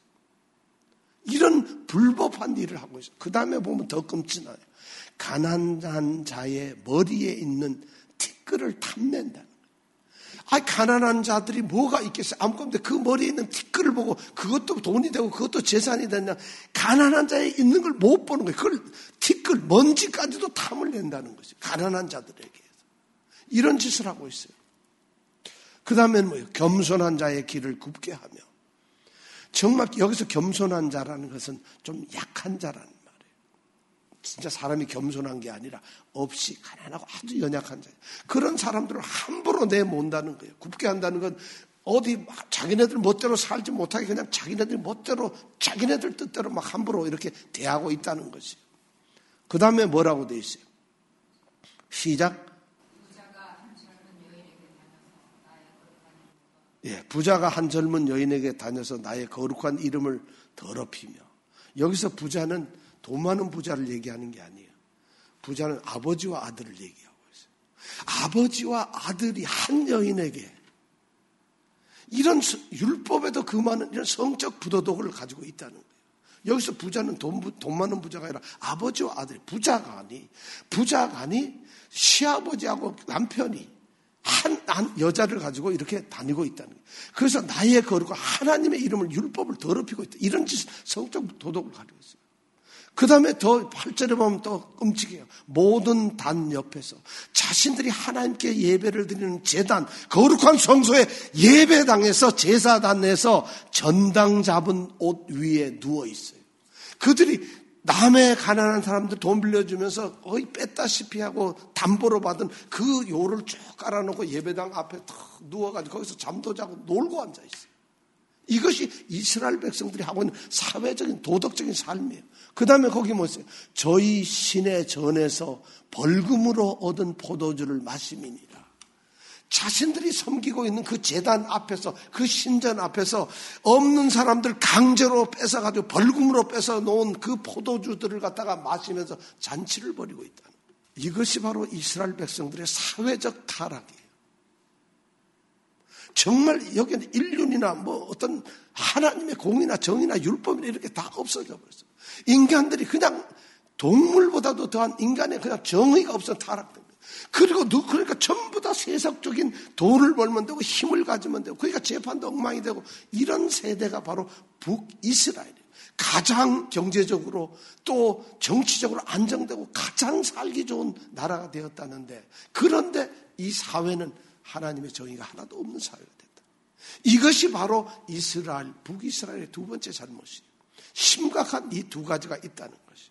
이런 불법한 일을 하고 있어요. 그 다음에 보면 더 끔찍해요. 가난한 자의 머리에 있는 티끌을 탐낸다는 거예요. 아, 가난한 자들이 뭐가 있겠어요? 아무것도 없는데 그 머리에 있는 티끌을 보고 그것도 돈이 되고 그것도 재산이 되냐. 가난한 자에 있는 걸 못 보는 거예요. 그걸 티끌, 먼지까지도 탐을 낸다는 거죠. 가난한 자들에게. 이런 짓을 하고 있어요. 그 다음에는 뭐예요? 겸손한 자의 길을 굽게 하며. 정말 여기서 겸손한 자라는 것은 좀 약한 자라는 말이에요. 진짜 사람이 겸손한 게 아니라 없이 가난하고 아주 연약한 자. 그런 사람들을 함부로 내몬다는 거예요. 굽게 한다는 건 어디 자기네들 멋대로 살지 못하게 그냥 자기네들 멋대로 자기네들 뜻대로 막 함부로 이렇게 대하고 있다는 것이에요. 그 다음에 뭐라고 돼 있어요? 시작. 예, 부자가 한 젊은 여인에게 다녀서 나의 거룩한 이름을 더럽히며. 여기서 부자는 돈 많은 부자를 얘기하는 게 아니에요. 부자는 아버지와 아들을 얘기하고 있어요. 아버지와 아들이 한 여인에게 이런 율법에도 그 많은 이런 성적 부도덕을 가지고 있다는 거예요. 여기서 부자는 돈, 돈 많은 부자가 아니라 아버지와 아들이 부자가 아니 부자가 아니 시아버지하고 남편이 한, 한 여자를 가지고 이렇게 다니고 있다는 거예요. 그래서 나의 거룩한 하나님의 이름을 율법을 더럽히고 있다. 이런 짓, 성적 도덕을 가지고 있어요. 그 다음에 더 팔 절에 보면 또 끔찍해요. 모든 단 옆에서 자신들이 하나님께 예배를 드리는 제단, 거룩한 성소의 예배당에서 제사단에서 전당 잡은 옷 위에 누워 있어요. 그들이 남의 가난한 사람들 돈 빌려주면서 거의 뺐다시피 하고 담보로 받은 그 요를 쭉 깔아놓고 예배당 앞에 탁 누워가지고 거기서 잠도 자고 놀고 앉아있어요. 이것이 이스라엘 백성들이 하고 있는 사회적인 도덕적인 삶이에요. 그 다음에 거기 뭐였어요? 저희 신의 전에서 벌금으로 얻은 포도주를 마심이니라. 자신들이 섬기고 있는 그 제단 앞에서 그 신전 앞에서 없는 사람들 강제로 뺏어가지고 벌금으로 뺏어 놓은 그 포도주들을 갖다가 마시면서 잔치를 벌이고 있다. 이것이 바로 이스라엘 백성들의 사회적 타락이에요. 정말 여기는 인륜이나 뭐 어떤 하나님의 공의나 정의나 율법이나 이렇게 다 없어져 버렸어요. 인간들이 그냥 동물보다도 더한 인간의 그냥 정의가 없어 타락된 거예요. 그리고 누 그러니까 전부 다 세속적인 돈을 벌면 되고 힘을 가지면 되고 그러니까 재판도 엉망이 되고 이런 세대가 바로 북이스라엘이에요. 가장 경제적으로 또 정치적으로 안정되고 가장 살기 좋은 나라가 되었다는데 그런데 이 사회는 하나님의 정의가 하나도 없는 사회가 됐다. 이것이 바로 이스라엘, 북이스라엘의 두 번째 잘못이에요. 심각한 이 두 가지가 있다는 것이.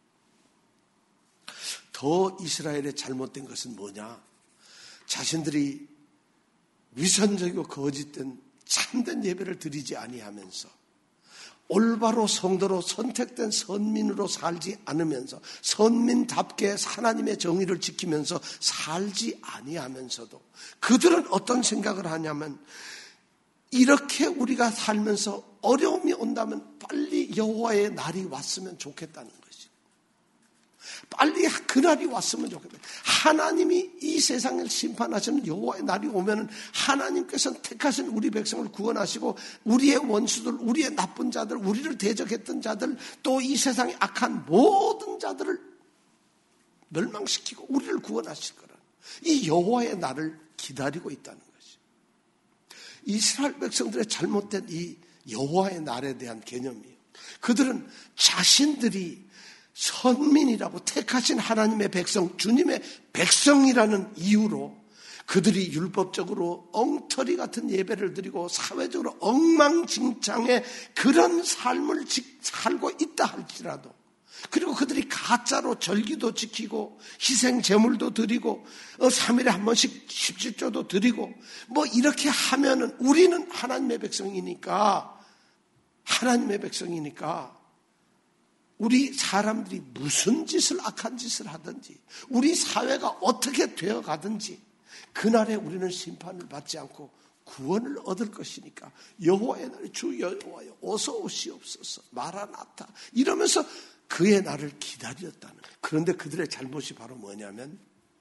더 이스라엘의 잘못된 것은 뭐냐? 자신들이 위선적이고 거짓된 참된 예배를 드리지 아니하면서 올바로 성도로 선택된 선민으로 살지 않으면서 선민답게 하나님의 정의를 지키면서 살지 아니하면서도 그들은 어떤 생각을 하냐면 이렇게 우리가 살면서 어려움이 온다면 빨리 여호와의 날이 왔으면 좋겠다는 것이. 빨리 그날이 왔으면 좋겠다. 하나님이 이 세상을 심판하시는 여호와의 날이 오면은 하나님께서는 택하신 우리 백성을 구원하시고 우리의 원수들, 우리의 나쁜 자들, 우리를 대적했던 자들, 또 이 세상의 악한 모든 자들을 멸망시키고 우리를 구원하실 거라. 이 여호와의 날을 기다리고 있다는 것이. 이스라엘 백성들의 잘못된 이 여호와의 날에 대한 개념이에요. 그들은 자신들이 선민이라고 택하신 하나님의 백성, 주님의 백성이라는 이유로 그들이 율법적으로 엉터리 같은 예배를 드리고 사회적으로 엉망진창의 그런 삶을 살고 있다 할지라도, 그리고 그들이 가짜로 절기도 지키고 희생 제물도 드리고 삼 일에 한 번씩 십칠조도 드리고 뭐 이렇게 하면은 우리는 하나님의 백성이니까 하나님의 백성이니까 우리 사람들이 무슨 짓을 악한 짓을 하든지 우리 사회가 어떻게 되어가든지 그날에 우리는 심판을 받지 않고 구원을 얻을 것이니까 여호와의 날에 주 여호와여 어서 오시옵소서 마라나타 이러면서 그의 날을 기다렸다는 거예요. 그런데 그들의 잘못이 바로 뭐냐면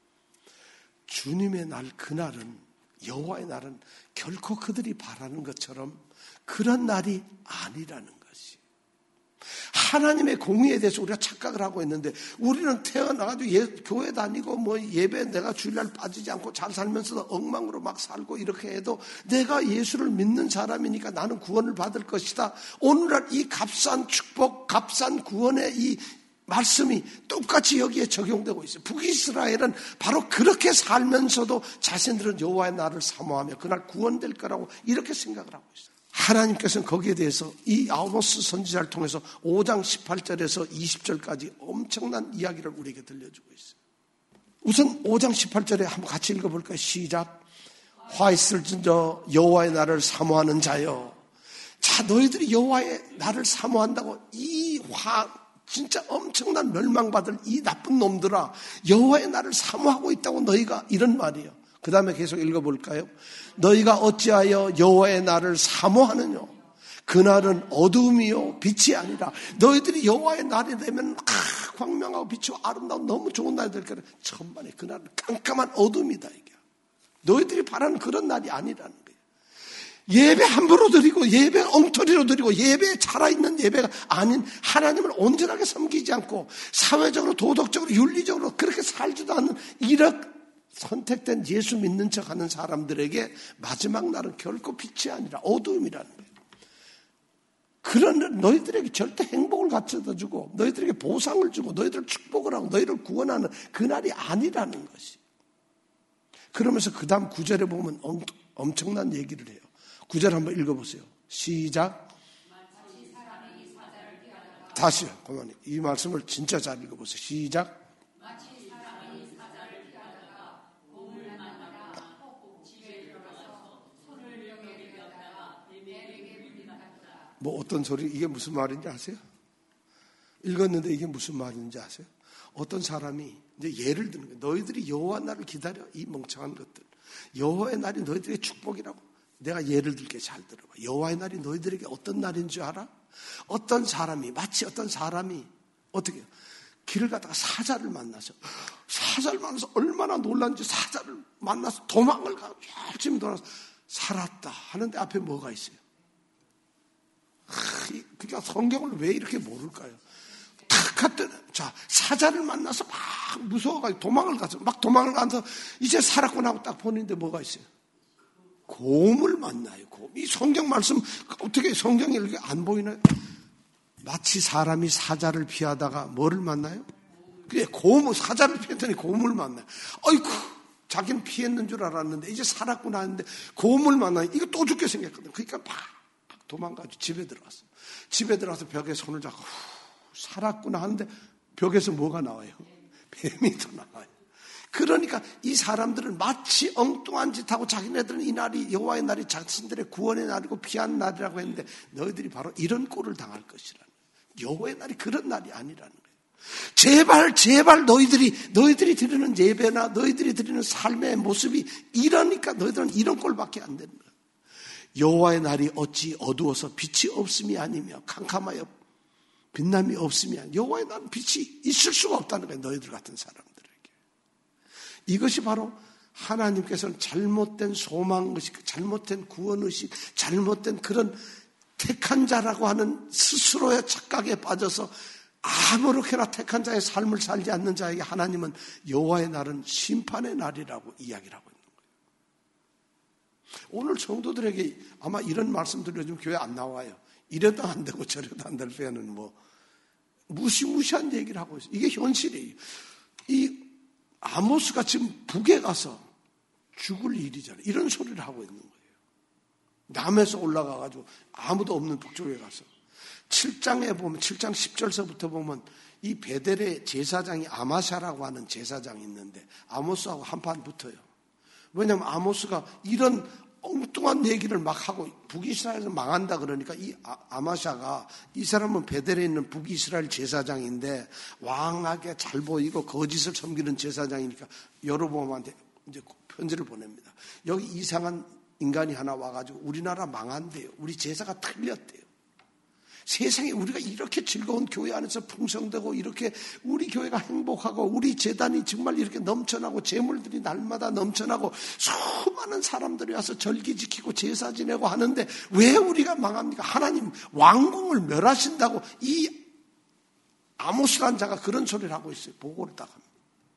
주님의 날 그날은 여호와의 날은 결코 그들이 바라는 것처럼 그런 날이 아니라는 거예요. 하나님의 공의에 대해서 우리가 착각을 하고 있는데 우리는 태어나가지고 예, 교회 다니고 뭐 예배 내가 주일날 빠지지 않고 잘 살면서도 엉망으로 막 살고 이렇게 해도 내가 예수를 믿는 사람이니까 나는 구원을 받을 것이다. 오늘날 이 값싼 축복, 값싼 구원의 이 말씀이 똑같이 여기에 적용되고 있어요. 북이스라엘은 바로 그렇게 살면서도 자신들은 여호와의 날을 사모하며 그날 구원될 거라고 이렇게 생각을 하고 있어요. 하나님께서는 거기에 대해서 이 아모스 선지자를 통해서 오 장 십팔 절에서 이십 절까지 엄청난 이야기를 우리에게 들려주고 있어요. 우선 오 장 십팔 절에 한번 같이 읽어볼까요? 시작. 화 있을진저 여호와의 날을 사모하는 자여. 자, 너희들이 여호와의 날을 사모한다고 이 화 진짜 엄청난 멸망받을 이 나쁜 놈들아 여호와의 날을 사모하고 있다고 너희가 이런 말이에요. 그 다음에 계속 읽어볼까요? 너희가 어찌하여 여호와의 날을 사모하느냐? 그날은 어두움이요 빛이 아니라 너희들이 여호와의 날이 되면 아, 광명하고 빛이고 아름다운 너무 좋은 날이 될 거라. 천만에 그날은 깜깜한 어둠이다 이게. 너희들이 바라는 그런 날이 아니라는 거예요. 예배 함부로 드리고 예배 엉터리로 드리고 예배에 살아있는 예배가 아닌 하나님을 온전하게 섬기지 않고 사회적으로 도덕적으로 윤리적으로 그렇게 살지도 않는 이런 선택된 예수 믿는 척하는 사람들에게 마지막 날은 결코 빛이 아니라 어두움이라는 거예요. 그런 너희들에게 절대 행복을 갖춰다 주고 너희들에게 보상을 주고 너희들을 축복을 하고 너희를 구원하는 그날이 아니라는 것이. 그러면서 그 다음 구 절에 보면 엄청난 얘기를 해요. 구 절 한번 읽어보세요. 시작. 다시요. 그만해. 이 말씀을 진짜 잘 읽어보세요. 시작. 뭐 어떤 소리, 이게 무슨 말인지 아세요? 읽었는데 이게 무슨 말인지 아세요? 어떤 사람이 이제 예를 드는 거예요. 너희들이 여호와 날을 기다려. 이 멍청한 것들. 여호와의 날이 너희들에게 축복이라고. 내가 예를 들게 잘 들어봐. 여호와의 날이 너희들에게 어떤 날인 줄 알아? 어떤 사람이 마치 어떤 사람이 어떻게 해요? 길을 가다가 사자를 만나서 사자를 만나서 얼마나 놀랐는지 사자를 만나서 도망을 가고 열심히 돌아서 살았다 하는데 앞에 뭐가 있어요? 그러니까 성경을 왜 이렇게 모를까요? 탁 갔더니 자 사자를 만나서 막 무서워가지고 도망을 가서 막 도망을 가서 이제 살았구나 하고 딱 보는데 뭐가 있어요? 곰을 만나요. 곰. 이 성경 말씀 어떻게 성경에 이렇게 안 보이나요? 마치 사람이 사자를 피하다가 뭐를 만나요? 그게 곰을 사자를 피했더니 곰을 만나요. 아이고 자기는 피했는 줄 알았는데 이제 살았구나 했는데 곰을 만나요. 이거 또 죽게 생겼거든. 그러니까 막 도망가지고 집에 들어갔어. 집에 들어가서 벽에 손을 잡고 후, 살았구나 하는데 벽에서 뭐가 나와요? 뱀이 또 나와요. 그러니까 이 사람들은 마치 엉뚱한 짓하고 자기네들은 이 날이 여호와의 날이 자신들의 구원의 날이고 피한 날이라고 했는데 너희들이 바로 이런 꼴을 당할 것이라는 거예요. 여호와의 날이 그런 날이 아니라는 거예요. 제발 제발 너희들이 너희들이 드리는 예배나 너희들이 드리는 삶의 모습이 이러니까 너희들은 이런 꼴밖에 안 되는 거예요. 여호와의 날이 어찌 어두워서 빛이 없음이 아니며 캄캄하여 빛남이 없음이 아니며 여호와의 날은 빛이 있을 수가 없다는 거예요. 너희들 같은 사람들에게. 이것이 바로 하나님께서는 잘못된 소망의식, 잘못된 구원의식, 잘못된 그런 택한 자라고 하는 스스로의 착각에 빠져서 아무렇게나 택한 자의 삶을 살지 않는 자에게 하나님은 여호와의 날은 심판의 날이라고 이야기를 하고 있는 거예요. 오늘 성도들에게 아마 이런 말씀들을 요즘 교회 안 나와요. 이래도 안 되고 저래도 안 될 때는 뭐 무시무시한 얘기를 하고 있어요. 이게 현실이에요. 이 아모스가 지금 북에 가서 죽을 일이잖아요. 이런 소리를 하고 있는 거예요. 남에서 올라가가지고 아무도 없는 북쪽에 가서 칠 장에 보면 칠 장 십 절서부터 보면 이 베델의 제사장이 아마샤라고 하는 제사장이 있는데 아모스하고 한판 붙어요. 왜냐하면 아모스가 이런 엉뚱한 얘기를 막 하고 북이스라엘에서 망한다 그러니까 이 아마샤가 이 사람은 베델에 있는 북이스라엘 제사장인데 왕하게 잘 보이고 거짓을 섬기는 제사장이니까 여로보암한테 이제 편지를 보냅니다. 여기 이상한 인간이 하나 와가지고 우리나라 망한대요. 우리 제사가 틀렸대요. 세상에 우리가 이렇게 즐거운 교회 안에서 풍성되고 이렇게 우리 교회가 행복하고 우리 재단이 정말 이렇게 넘쳐나고 재물들이 날마다 넘쳐나고 수많은 사람들이 와서 절기 지키고 제사 지내고 하는데 왜 우리가 망합니까? 하나님 왕궁을 멸하신다고 이 아모스라는 자가 그런 소리를 하고 있어요. 보고를 딱 합니다.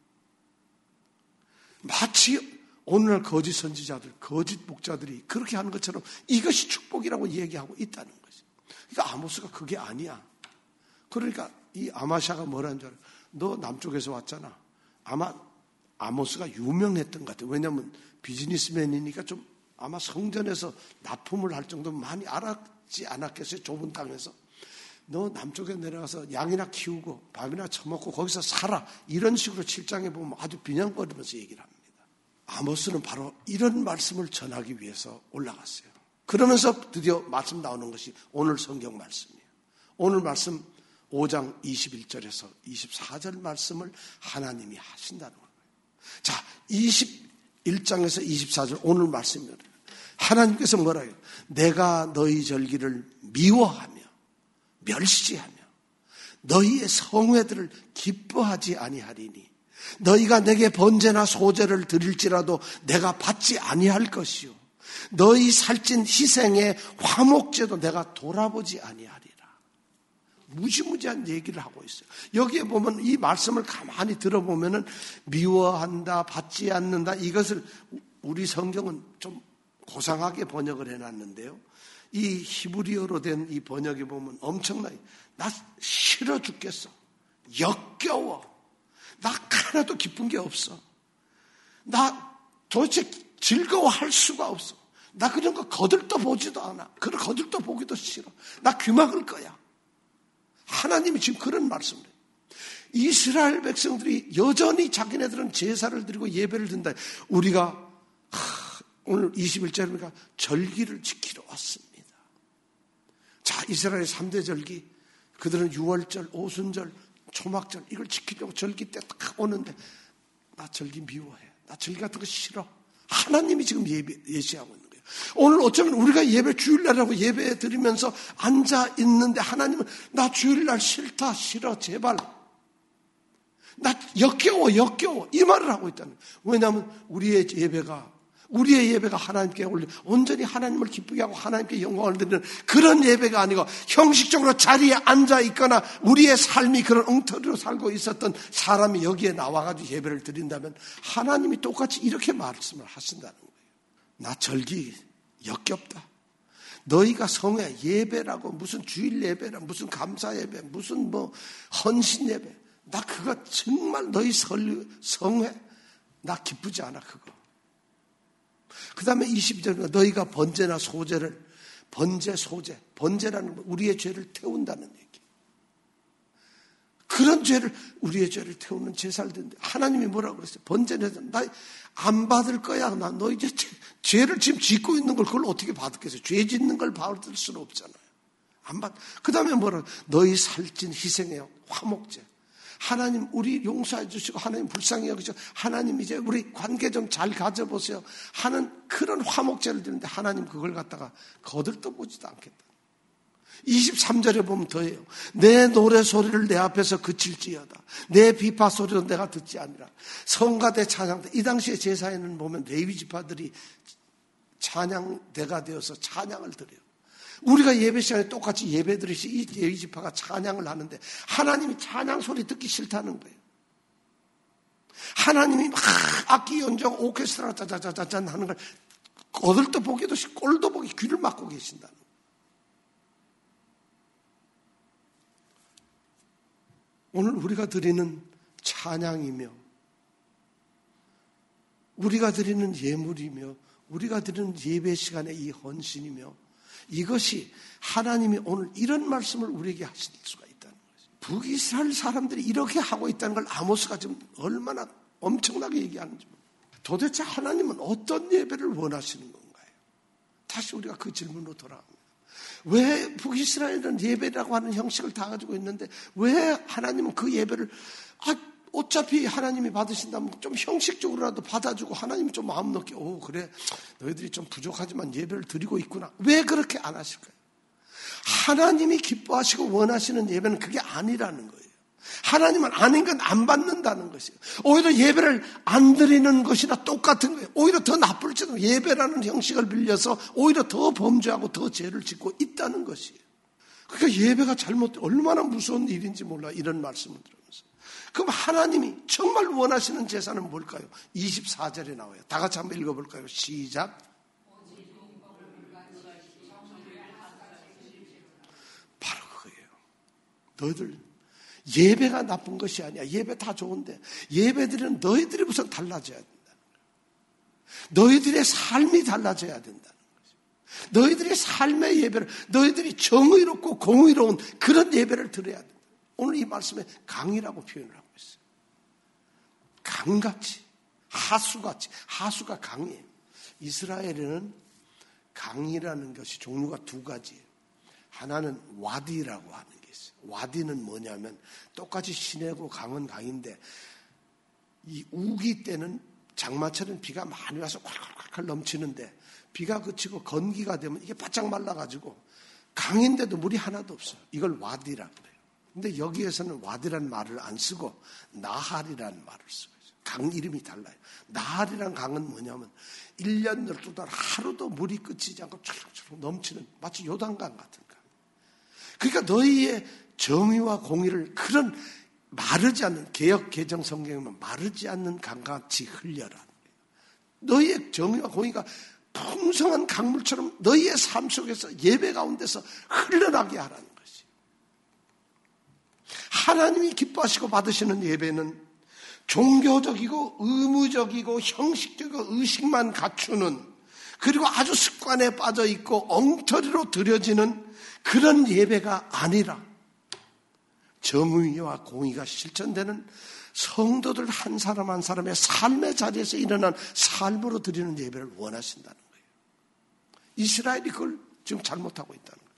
마치 오늘날 거짓 선지자들, 거짓 목자들이 그렇게 하는 것처럼 이것이 축복이라고 얘기하고 있다는 거죠. 그러니까 아모스가 그게 아니야. 그러니까 이 아마샤가 뭐라는 줄 알아요? 너 남쪽에서 왔잖아. 아마 아모스가 유명했던 것 같아요. 왜냐하면 비즈니스맨이니까 좀 아마 성전에서 납품을 할 정도면 많이 알았지 않았겠어요? 좁은 땅에서. 너 남쪽에 내려가서 양이나 키우고 밥이나 처먹고 거기서 살아. 이런 식으로 칠 장에 보면 아주 비냥거리면서 얘기를 합니다. 아모스는 바로 이런 말씀을 전하기 위해서 올라갔어요. 그러면서 드디어 말씀 나오는 것이 오늘 성경 말씀이에요. 오늘 말씀 오 장 이십일 절에서 이십사 절 말씀을 하나님이 하신다는 거예요. 자, 이십일 장에서 이십사 절 오늘 말씀이에요. 하나님께서 뭐라 해요? 내가 너희 절기를 미워하며 멸시하며 너희의 성회들을 기뻐하지 아니하리니 너희가 내게 번제나 소제를 드릴지라도 내가 받지 아니할 것이요 너희 살찐 희생의 화목제도 내가 돌아보지 아니하리라. 무지무지한 얘기를 하고 있어요. 여기에 보면 이 말씀을 가만히 들어보면은 미워한다, 받지 않는다 이것을 우리 성경은 좀 고상하게 번역을 해놨는데요. 이 히브리어로 된 이 번역에 보면 엄청나게 나 싫어 죽겠어. 역겨워. 나 하나도 기쁜 게 없어. 나 도대체 즐거워할 수가 없어. 나 그런 거 거들떠 보지도 않아. 그걸 거들떠 보기도 싫어. 나 귀막을 거야. 하나님이 지금 그런 말씀을 해요. 이스라엘 백성들이 여전히 자기네들은 제사를 드리고 예배를 드린다. 우리가 하, 오늘 이십일 절입니까? 절기를 지키러 왔습니다. 자, 이스라엘의 삼 대 절기. 그들은 유월절, 오순절, 초막절 이걸 지키려고 절기 때 딱 오는데 나 절기 미워해. 나 절기 같은 거 싫어. 하나님이 지금 예배, 예시하고 있는 거예요. 오늘 어쩌면 우리가 예배 주일날이라고 예배 드리면서 앉아 있는데 하나님은 나 주일날 싫다, 싫어, 제발. 나 역겨워, 역겨워. 이 말을 하고 있다는 거예요. 왜냐하면 우리의 예배가 우리의 예배가 하나님께 올려 온전히 하나님을 기쁘게 하고 하나님께 영광을 드리는 그런 예배가 아니고 형식적으로 자리에 앉아 있거나 우리의 삶이 그런 엉터리로 살고 있었던 사람이 여기에 나와가지고 예배를 드린다면 하나님이 똑같이 이렇게 말씀을 하신다는 거예요. 나 절기 역겹다. 너희가 성회 예배라고 무슨 주일 예배라 무슨 감사 예배 무슨 뭐 헌신 예배 나 그거 정말 너희 성회 나 기쁘지 않아 그거. 그 다음에 이십이 절 너희가 번제나 소제를 번제 소제 번제라는 건 우리의 죄를 태운다는 얘기. 그런 죄를, 우리의 죄를 태우는 제사를 드는데 하나님이 뭐라고 그랬어요? 번제는 나 안 받을 거야. 나 너 이제 죄, 죄를 지금 짓고 있는 걸 그걸 어떻게 받겠어요? 죄 짓는 걸 받을 수는 없잖아요. 안 받. 그 다음에 뭐라고? 너희 살찐 희생해요. 화목제. 하나님 우리 용서해 주시고 하나님 불쌍히 여기죠. 하나님 이제 우리 관계 좀 잘 가져보세요 하는 그런 화목제를 드리는데 하나님 그걸 갖다가 거들떠보지도 않겠다. 이십삼 절에 보면 더해요. 내 노래 소리를 내 앞에서 그칠지어다. 내 비파 소리도 내가 듣지 아니라. 성가대 찬양대. 이 당시에 제사에는 보면 레위 지파들이 찬양대가 되어서 찬양을 드려요. 우리가 예배 시간에 똑같이 예배 드리시 이 레위 지파가 찬양을 하는데 하나님이 찬양 소리 듣기 싫다는 거예요. 하나님이 막 악기 연주하고 오케스트라 짜자자자잔 하는 걸 거들떠 보기도 싫고 꼴도 보기 귀를 막고 계신다는 거예요. 오늘 우리가 드리는 찬양이며 우리가 드리는 예물이며 우리가 드리는 예배 시간의 이 헌신이며 이것이 하나님이 오늘 이런 말씀을 우리에게 하실 수가 있다는 거죠. 북이스라엘 사람들이 이렇게 하고 있다는 걸 아모스가 지금 얼마나 엄청나게 얘기하는지. 도대체 하나님은 어떤 예배를 원하시는 건가요? 다시 우리가 그 질문으로 돌아갑니다. 왜 북이스라엘은 예배라고 하는 형식을 다 가지고 있는데 왜 하나님은 그 예배를 아, 어차피 하나님이 받으신다면 좀 형식적으로라도 받아주고 하나님이 좀 마음 놓게 오 그래 너희들이 좀 부족하지만 예배를 드리고 있구나. 왜 그렇게 안 하실까요? 하나님이 기뻐하시고 원하시는 예배는 그게 아니라는 거예요. 하나님은 아닌 건 안 받는다는 것이에요. 오히려 예배를 안 드리는 것이나 똑같은 거예요. 오히려 더 나쁠지도 예배라는 형식을 빌려서 오히려 더 범죄하고 더 죄를 짓고 있다는 것이에요. 그러니까 예배가 잘못 얼마나 무서운 일인지 몰라 이런 말씀을 들으면서. 그럼 하나님이 정말 원하시는 제사는 뭘까요? 이십사 절에 나와요. 다 같이 한번 읽어볼까요? 시작. 바로 그거예요. 너희들 예배가 나쁜 것이 아니야. 예배 다 좋은데 예배들은 너희들이 우선 달라져야 된다는 거예요. 너희들의 삶이 달라져야 된다는 거죠. 너희들의 삶의 예배를 너희들이 정의롭고 공의로운 그런 예배를 드려야 된다. 오늘 이 말씀에 강이라고 표현을 하고 있어요. 강같이 하수같이 하수가 강이에요. 이스라엘에는 강이라는 것이 종류가 두 가지예요. 하나는 와디라고 하는 게 있어요. 와디는 뭐냐면 똑같이 시내고 강은 강인데 이 우기 때는 장마철은 비가 많이 와서 콸콸콸 넘치는데 비가 그치고 건기가 되면 이게 바짝 말라가지고 강인데도 물이 하나도 없어요. 이걸 와디라고 해요. 근데 여기에서는 와디라는 말을 안 쓰고 나할이라는 말을 쓰고 있어요. 강 이름이 달라요. 나할이라는 강은 뭐냐면 일 년 열두 달 하루도 물이 그치지 않고 촤룩촤룩 넘치는 마치 요단강 같은 강. 그러니까 너희의 정의와 공의를 그런 마르지 않는 개역 개정 성경에 보면 마르지 않는 강같이 흘려라. 너희의 정의와 공의가 풍성한 강물처럼 너희의 삶 속에서 예배 가운데서 흘러나게 하라는 것이. 하나님이 기뻐하시고 받으시는 예배는 종교적이고 의무적이고 형식적이고 의식만 갖추는 그리고 아주 습관에 빠져 있고 엉터리로 드려지는 그런 예배가 아니라 정의와 공의가 실천되는 성도들 한 사람 한 사람의 삶의 자리에서 일어난 삶으로 드리는 예배를 원하신다는 거예요. 이스라엘이 그걸 지금 잘못하고 있다는 거예요.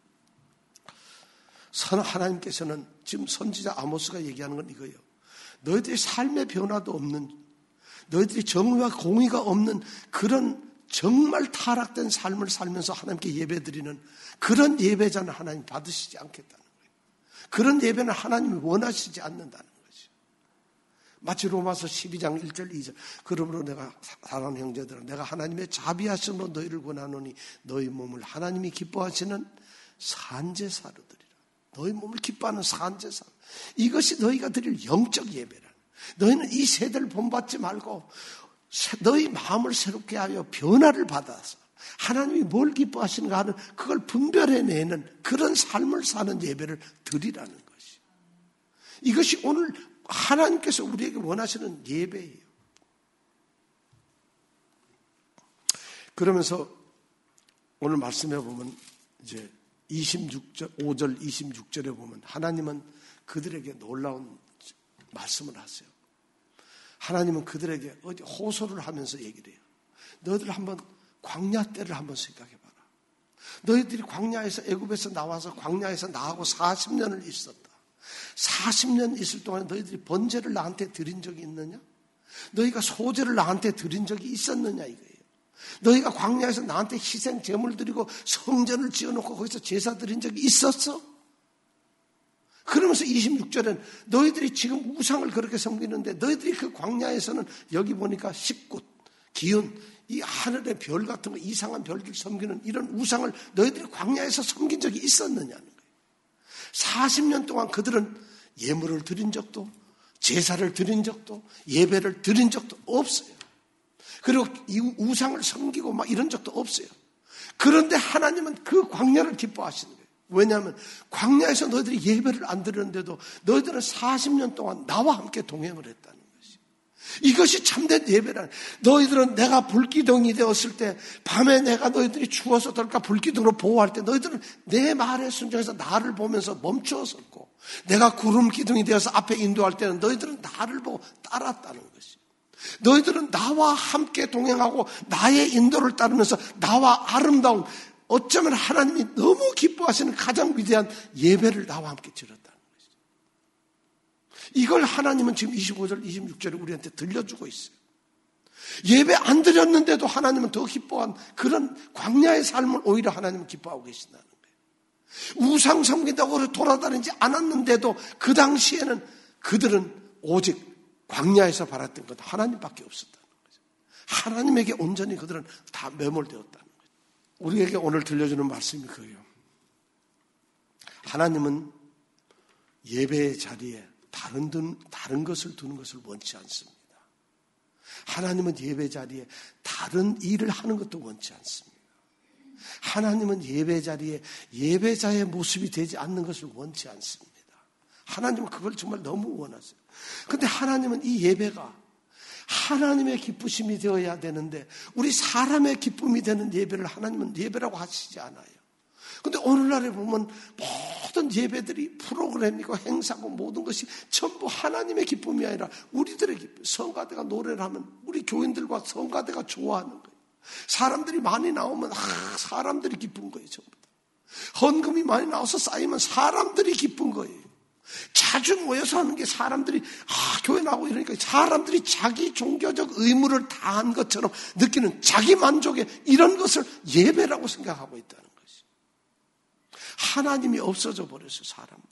선 하나님께서는 지금 선지자 아모스가 얘기하는 건 이거예요. 너희들이 삶의 변화도 없는 너희들이 정의와 공의가 없는 그런 정말 타락된 삶을 살면서 하나님께 예배드리는 그런 예배자는 하나님 받으시지 않겠다는 거예요. 그런 예배는 하나님이 원하시지 않는다는 것이죠. 마치 로마서 십이 장 일 절 이 절 그러므로 내가 사랑하는 형제들아 내가 하나님의 자비하심으로 너희를 권하노니 너희 몸을 하나님이 기뻐하시는 산제사로 드리라. 너희 몸을 기뻐하는 산제사. 이것이 너희가 드릴 영적 예배라. 너희는 이 세대를 본받지 말고 너희 마음을 새롭게 하여 변화를 받아서 하나님이 뭘 기뻐하시는가 하는 그걸 분별해내는 그런 삶을 사는 예배를 드리라는 것이. 이것이 오늘 하나님께서 우리에게 원하시는 예배예요. 그러면서 오늘 말씀해 보면 이제 이십육 절, 오 절 이십육 절에 보면 하나님은 그들에게 놀라운 말씀을 하세요. 하나님은 그들에게 어디 호소를 하면서 얘기를 해요. 너희들 한번 광야 때를 한번 생각해봐라. 너희들이 광야에서 애굽에서 나와서 광야에서 나하고 사십 년을 있었다. 사십 년 있을 동안 너희들이 번제를 나한테 드린 적이 있느냐? 너희가 소제를 나한테 드린 적이 있었느냐 이거예요. 너희가 광야에서 나한테 희생 제물 드리고 성전을 지어놓고 거기서 제사 드린 적이 있었어? 그러면서 이십육 절엔 너희들이 지금 우상을 그렇게 섬기는데 너희들이 그 광야에서는 여기 보니까 십굿, 기운, 이 하늘의 별 같은 거 이상한 별들 섬기는 이런 우상을 너희들이 광야에서 섬긴 적이 있었느냐는 거예요. 사십 년 동안 그들은 예물을 드린 적도 제사를 드린 적도 예배를 드린 적도 없어요. 그리고 이 우상을 섬기고 막 이런 적도 없어요. 그런데 하나님은 그 광야를 기뻐하시는 거예요. 왜냐하면 광야에서 너희들이 예배를 안 드렸는데도 너희들은 사십 년 동안 나와 함께 동행을 했다는 것이. 이것이 참된 예배라는. 너희들은 내가 불기둥이 되었을 때 밤에 내가 너희들이 추워서 들까 불기둥으로 보호할 때 너희들은 내 말에 순종해서 나를 보면서 멈추었었고 내가 구름 기둥이 되어서 앞에 인도할 때는 너희들은 나를 보고 따랐다는 것이. 너희들은 나와 함께 동행하고 나의 인도를 따르면서 나와 아름다운 어쩌면 하나님이 너무 기뻐하시는 가장 위대한 예배를 나와 함께 드렸다는 것이죠. 이걸 하나님은 지금 이십오 절, 이십육 절에 우리한테 들려주고 있어요. 예배 안 드렸는데도 하나님은 더 기뻐한 그런 광야의 삶을 오히려 하나님은 기뻐하고 계신다는 거예요. 우상 섬긴다고 돌아다니지 않았는데도 그 당시에는 그들은 오직 광야에서 바랐던 건 하나님밖에 없었다는 거죠. 하나님에게 온전히 그들은 다 매몰되었다는 거죠. 우리에게 오늘 들려주는 말씀이 그거예요. 하나님은 예배의 자리에 다른, 다른 것을 두는 것을 원치 않습니다. 하나님은 예배 자리에 다른 일을 하는 것도 원치 않습니다. 하나님은 예배 자리에 예배자의 모습이 되지 않는 것을 원치 않습니다. 하나님은 그걸 정말 너무 원하세요. 그런데 하나님은 이 예배가 하나님의 기쁘심이 되어야 되는데 우리 사람의 기쁨이 되는 예배를 하나님은 예배라고 하시지 않아요. 그런데 오늘날에 보면 모든 예배들이 프로그램이고 행사고 모든 것이 전부 하나님의 기쁨이 아니라 우리들의 기쁨. 성가대가 노래를 하면 우리 교인들과 성가대가 좋아하는 거예요. 사람들이 많이 나오면 아, 사람들이 기쁜 거예요. 전부 다. 헌금이 많이 나와서 쌓이면 사람들이 기쁜 거예요. 자주 모여서 하는 게 사람들이 아, 교회 나오고 이러니까 사람들이 자기 종교적 의무를 다한 것처럼 느끼는 자기 만족에 이런 것을 예배라고 생각하고 있다는 것이. 하나님이 없어져 버려서 사람들이.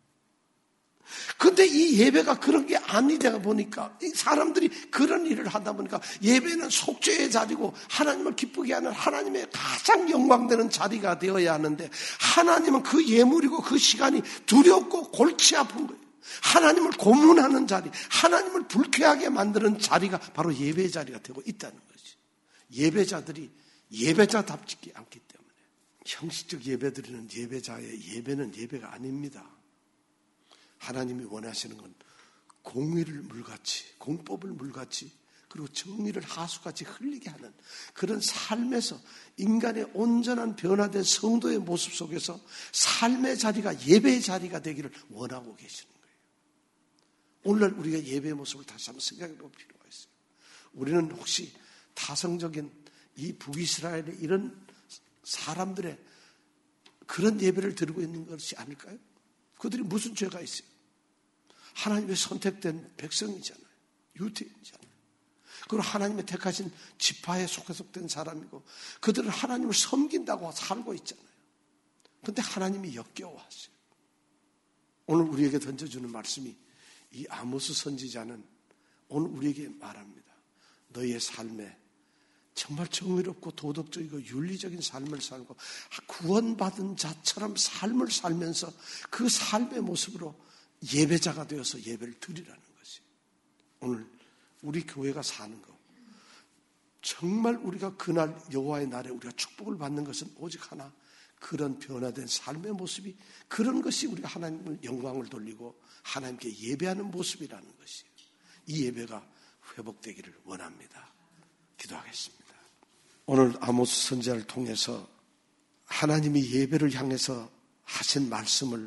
그런데 이 예배가 그런 게 아니다 보니까 사람들이 그런 일을 하다 보니까 예배는 속죄의 자리고 하나님을 기쁘게 하는 하나님의 가장 영광되는 자리가 되어야 하는데 하나님은 그 예물이고 그 시간이 두렵고 골치 아픈 거예요. 하나님을 고문하는 자리, 하나님을 불쾌하게 만드는 자리가 바로 예배의 자리가 되고 있다는 거지. 예배자들이 예배자답지 않기 때문에 형식적 예배드리는 예배자의 예배는 예배가 아닙니다. 하나님이 원하시는 건 공의를 물같이, 공법을 물같이, 그리고 정의를 하수같이 흘리게 하는 그런 삶에서 인간의 온전한 변화된 성도의 모습 속에서 삶의 자리가 예배의 자리가 되기를 원하고 계시는 거예요. 오늘날 우리가 예배의 모습을 다시 한번 생각해 볼 필요가 있어요. 우리는 혹시 타성적인 이 북이스라엘의 이런 사람들의 그런 예배를 드리고 있는 것이 아닐까요? 그들이 무슨 죄가 있어요? 하나님의 선택된 백성이잖아요. 유대인이잖아요. 그리고 하나님의 택하신 지파에 속해속된 사람이고 그들은 하나님을 섬긴다고 살고 있잖아요. 그런데 하나님이 역겨워하세요. 오늘 우리에게 던져주는 말씀이 이 아모스 선지자는 오늘 우리에게 말합니다. 너희의 삶에 정말 정의롭고 도덕적이고 윤리적인 삶을 살고 구원받은 자처럼 삶을 살면서 그 삶의 모습으로 예배자가 되어서 예배를 드리라는 것이. 오늘 우리 교회가 사는 거 정말 우리가 그날 여호와의 날에 우리가 축복을 받는 것은 오직 하나, 그런 변화된 삶의 모습이, 그런 것이 우리가 하나님을 영광을 돌리고 하나님께 예배하는 모습이라는 것이에요. 이 예배가 회복되기를 원합니다. 기도하겠습니다. 오늘 아모스 선지자를 통해서 하나님이 예배를 향해서 하신 말씀을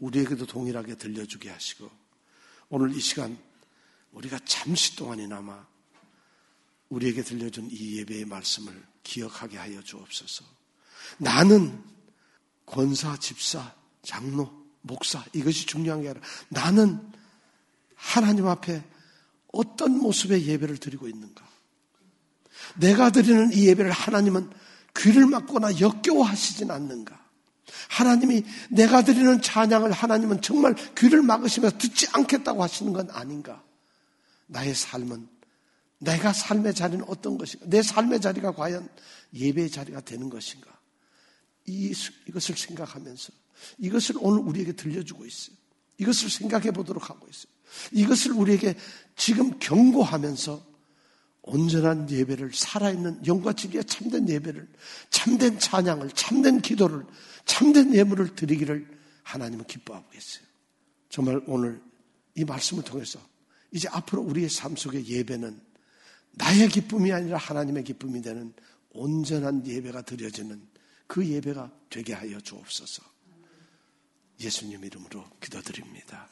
우리에게도 동일하게 들려주게 하시고 오늘 이 시간 우리가 잠시 동안이나마 우리에게 들려준 이 예배의 말씀을 기억하게 하여 주옵소서. 나는 권사, 집사, 장로, 목사 이것이 중요한 게 아니라 나는 하나님 앞에 어떤 모습의 예배를 드리고 있는가. 내가 드리는 이 예배를 하나님은 귀를 막거나 역겨워하시진 않는가. 하나님이 내가 드리는 찬양을 하나님은 정말 귀를 막으시면서 듣지 않겠다고 하시는 건 아닌가. 나의 삶은 내가 삶의 자리는 어떤 것인가. 내 삶의 자리가 과연 예배의 자리가 되는 것인가. 이, 이것을 생각하면서 이것을 오늘 우리에게 들려주고 있어요. 이것을 생각해 보도록 하고 있어요. 이것을 우리에게 지금 경고하면서 온전한 예배를, 살아있는 영과 진리의 참된 예배를, 참된 찬양을, 참된 기도를, 참된 예물을 드리기를 하나님은 기뻐하고 계세요. 정말 오늘 이 말씀을 통해서 이제 앞으로 우리의 삶 속의 예배는 나의 기쁨이 아니라 하나님의 기쁨이 되는 온전한 예배가 드려지는 그 예배가 되게 하여 주옵소서. 예수님 이름으로 기도드립니다.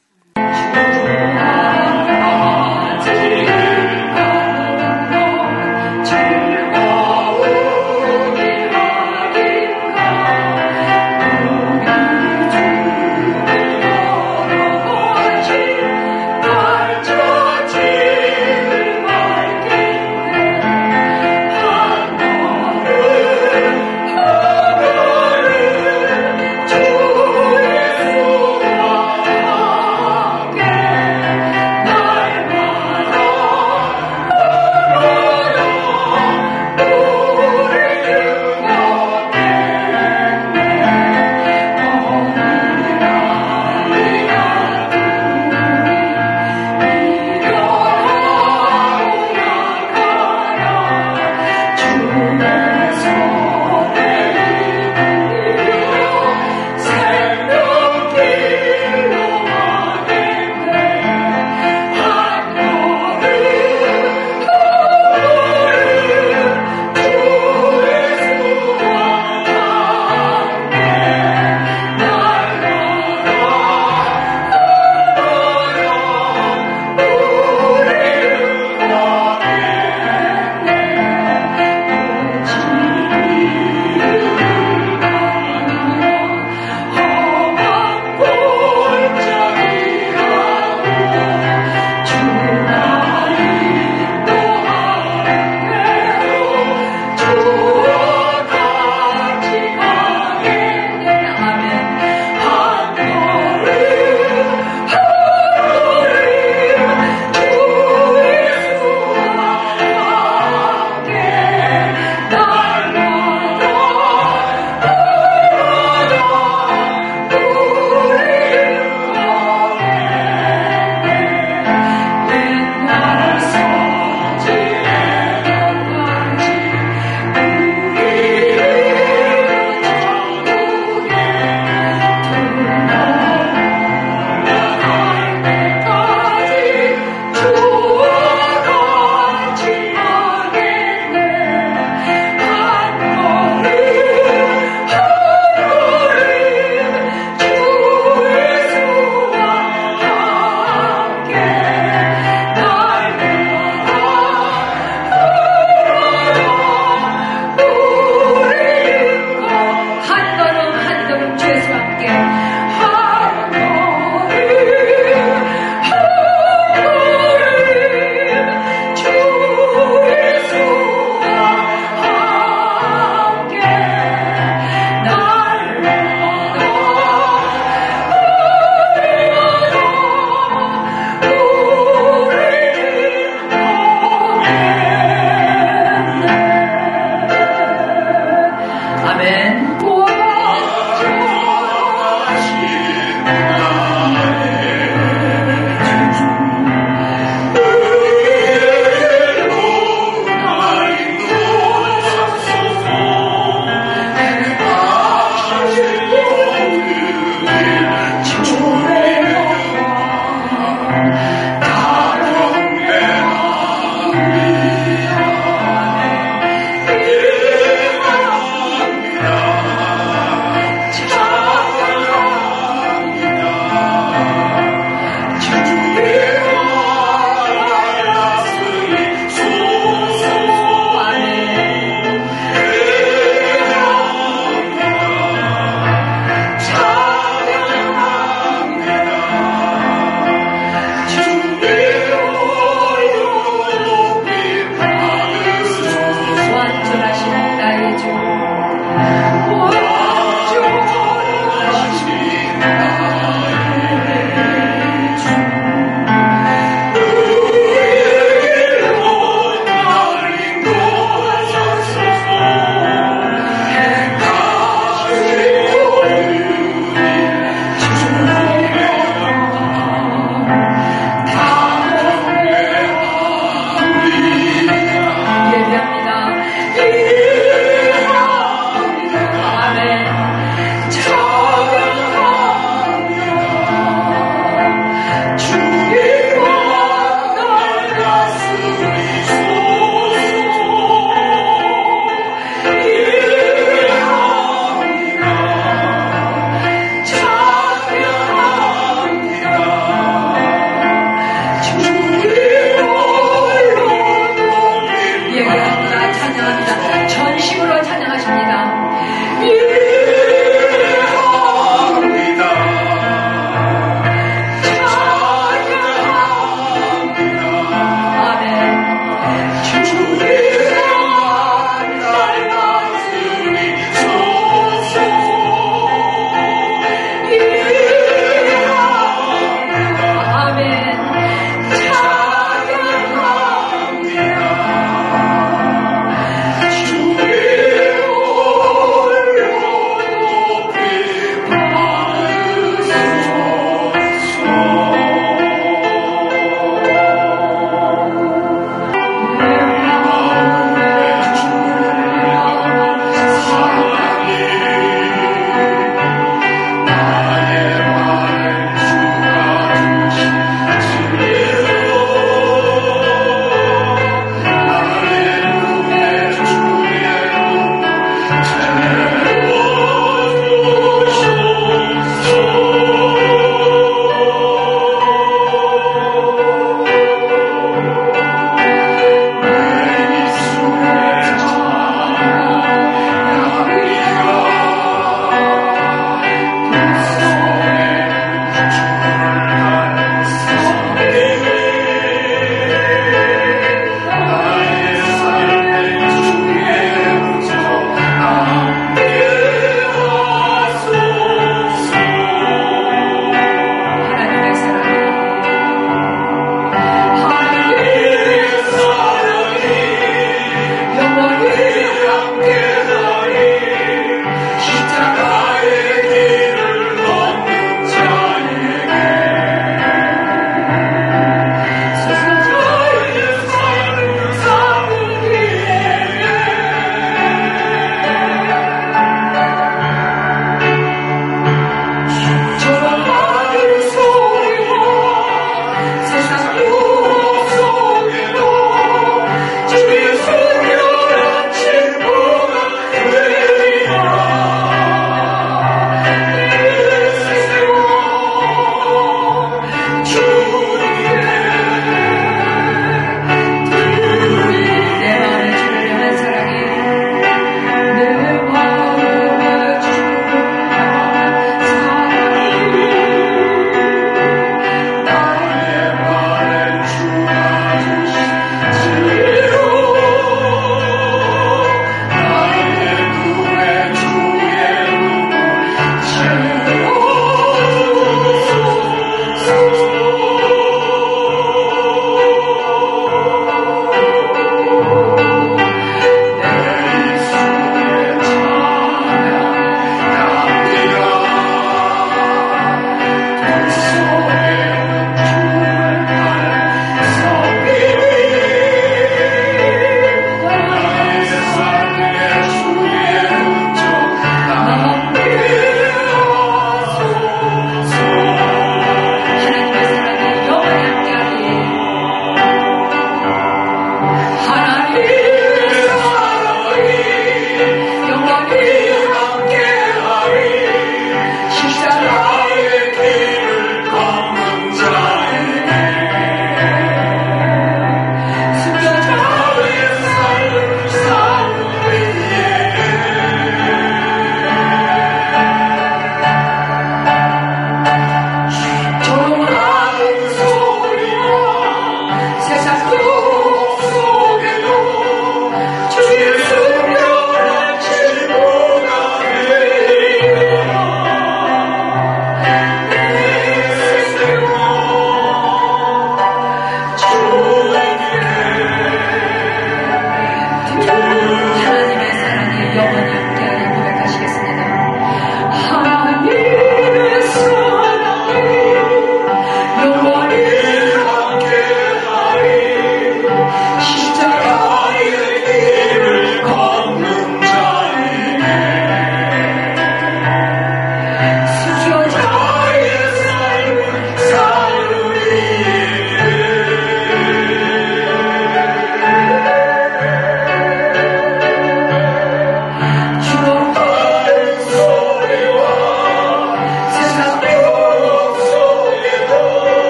하나님의 사랑이 영원히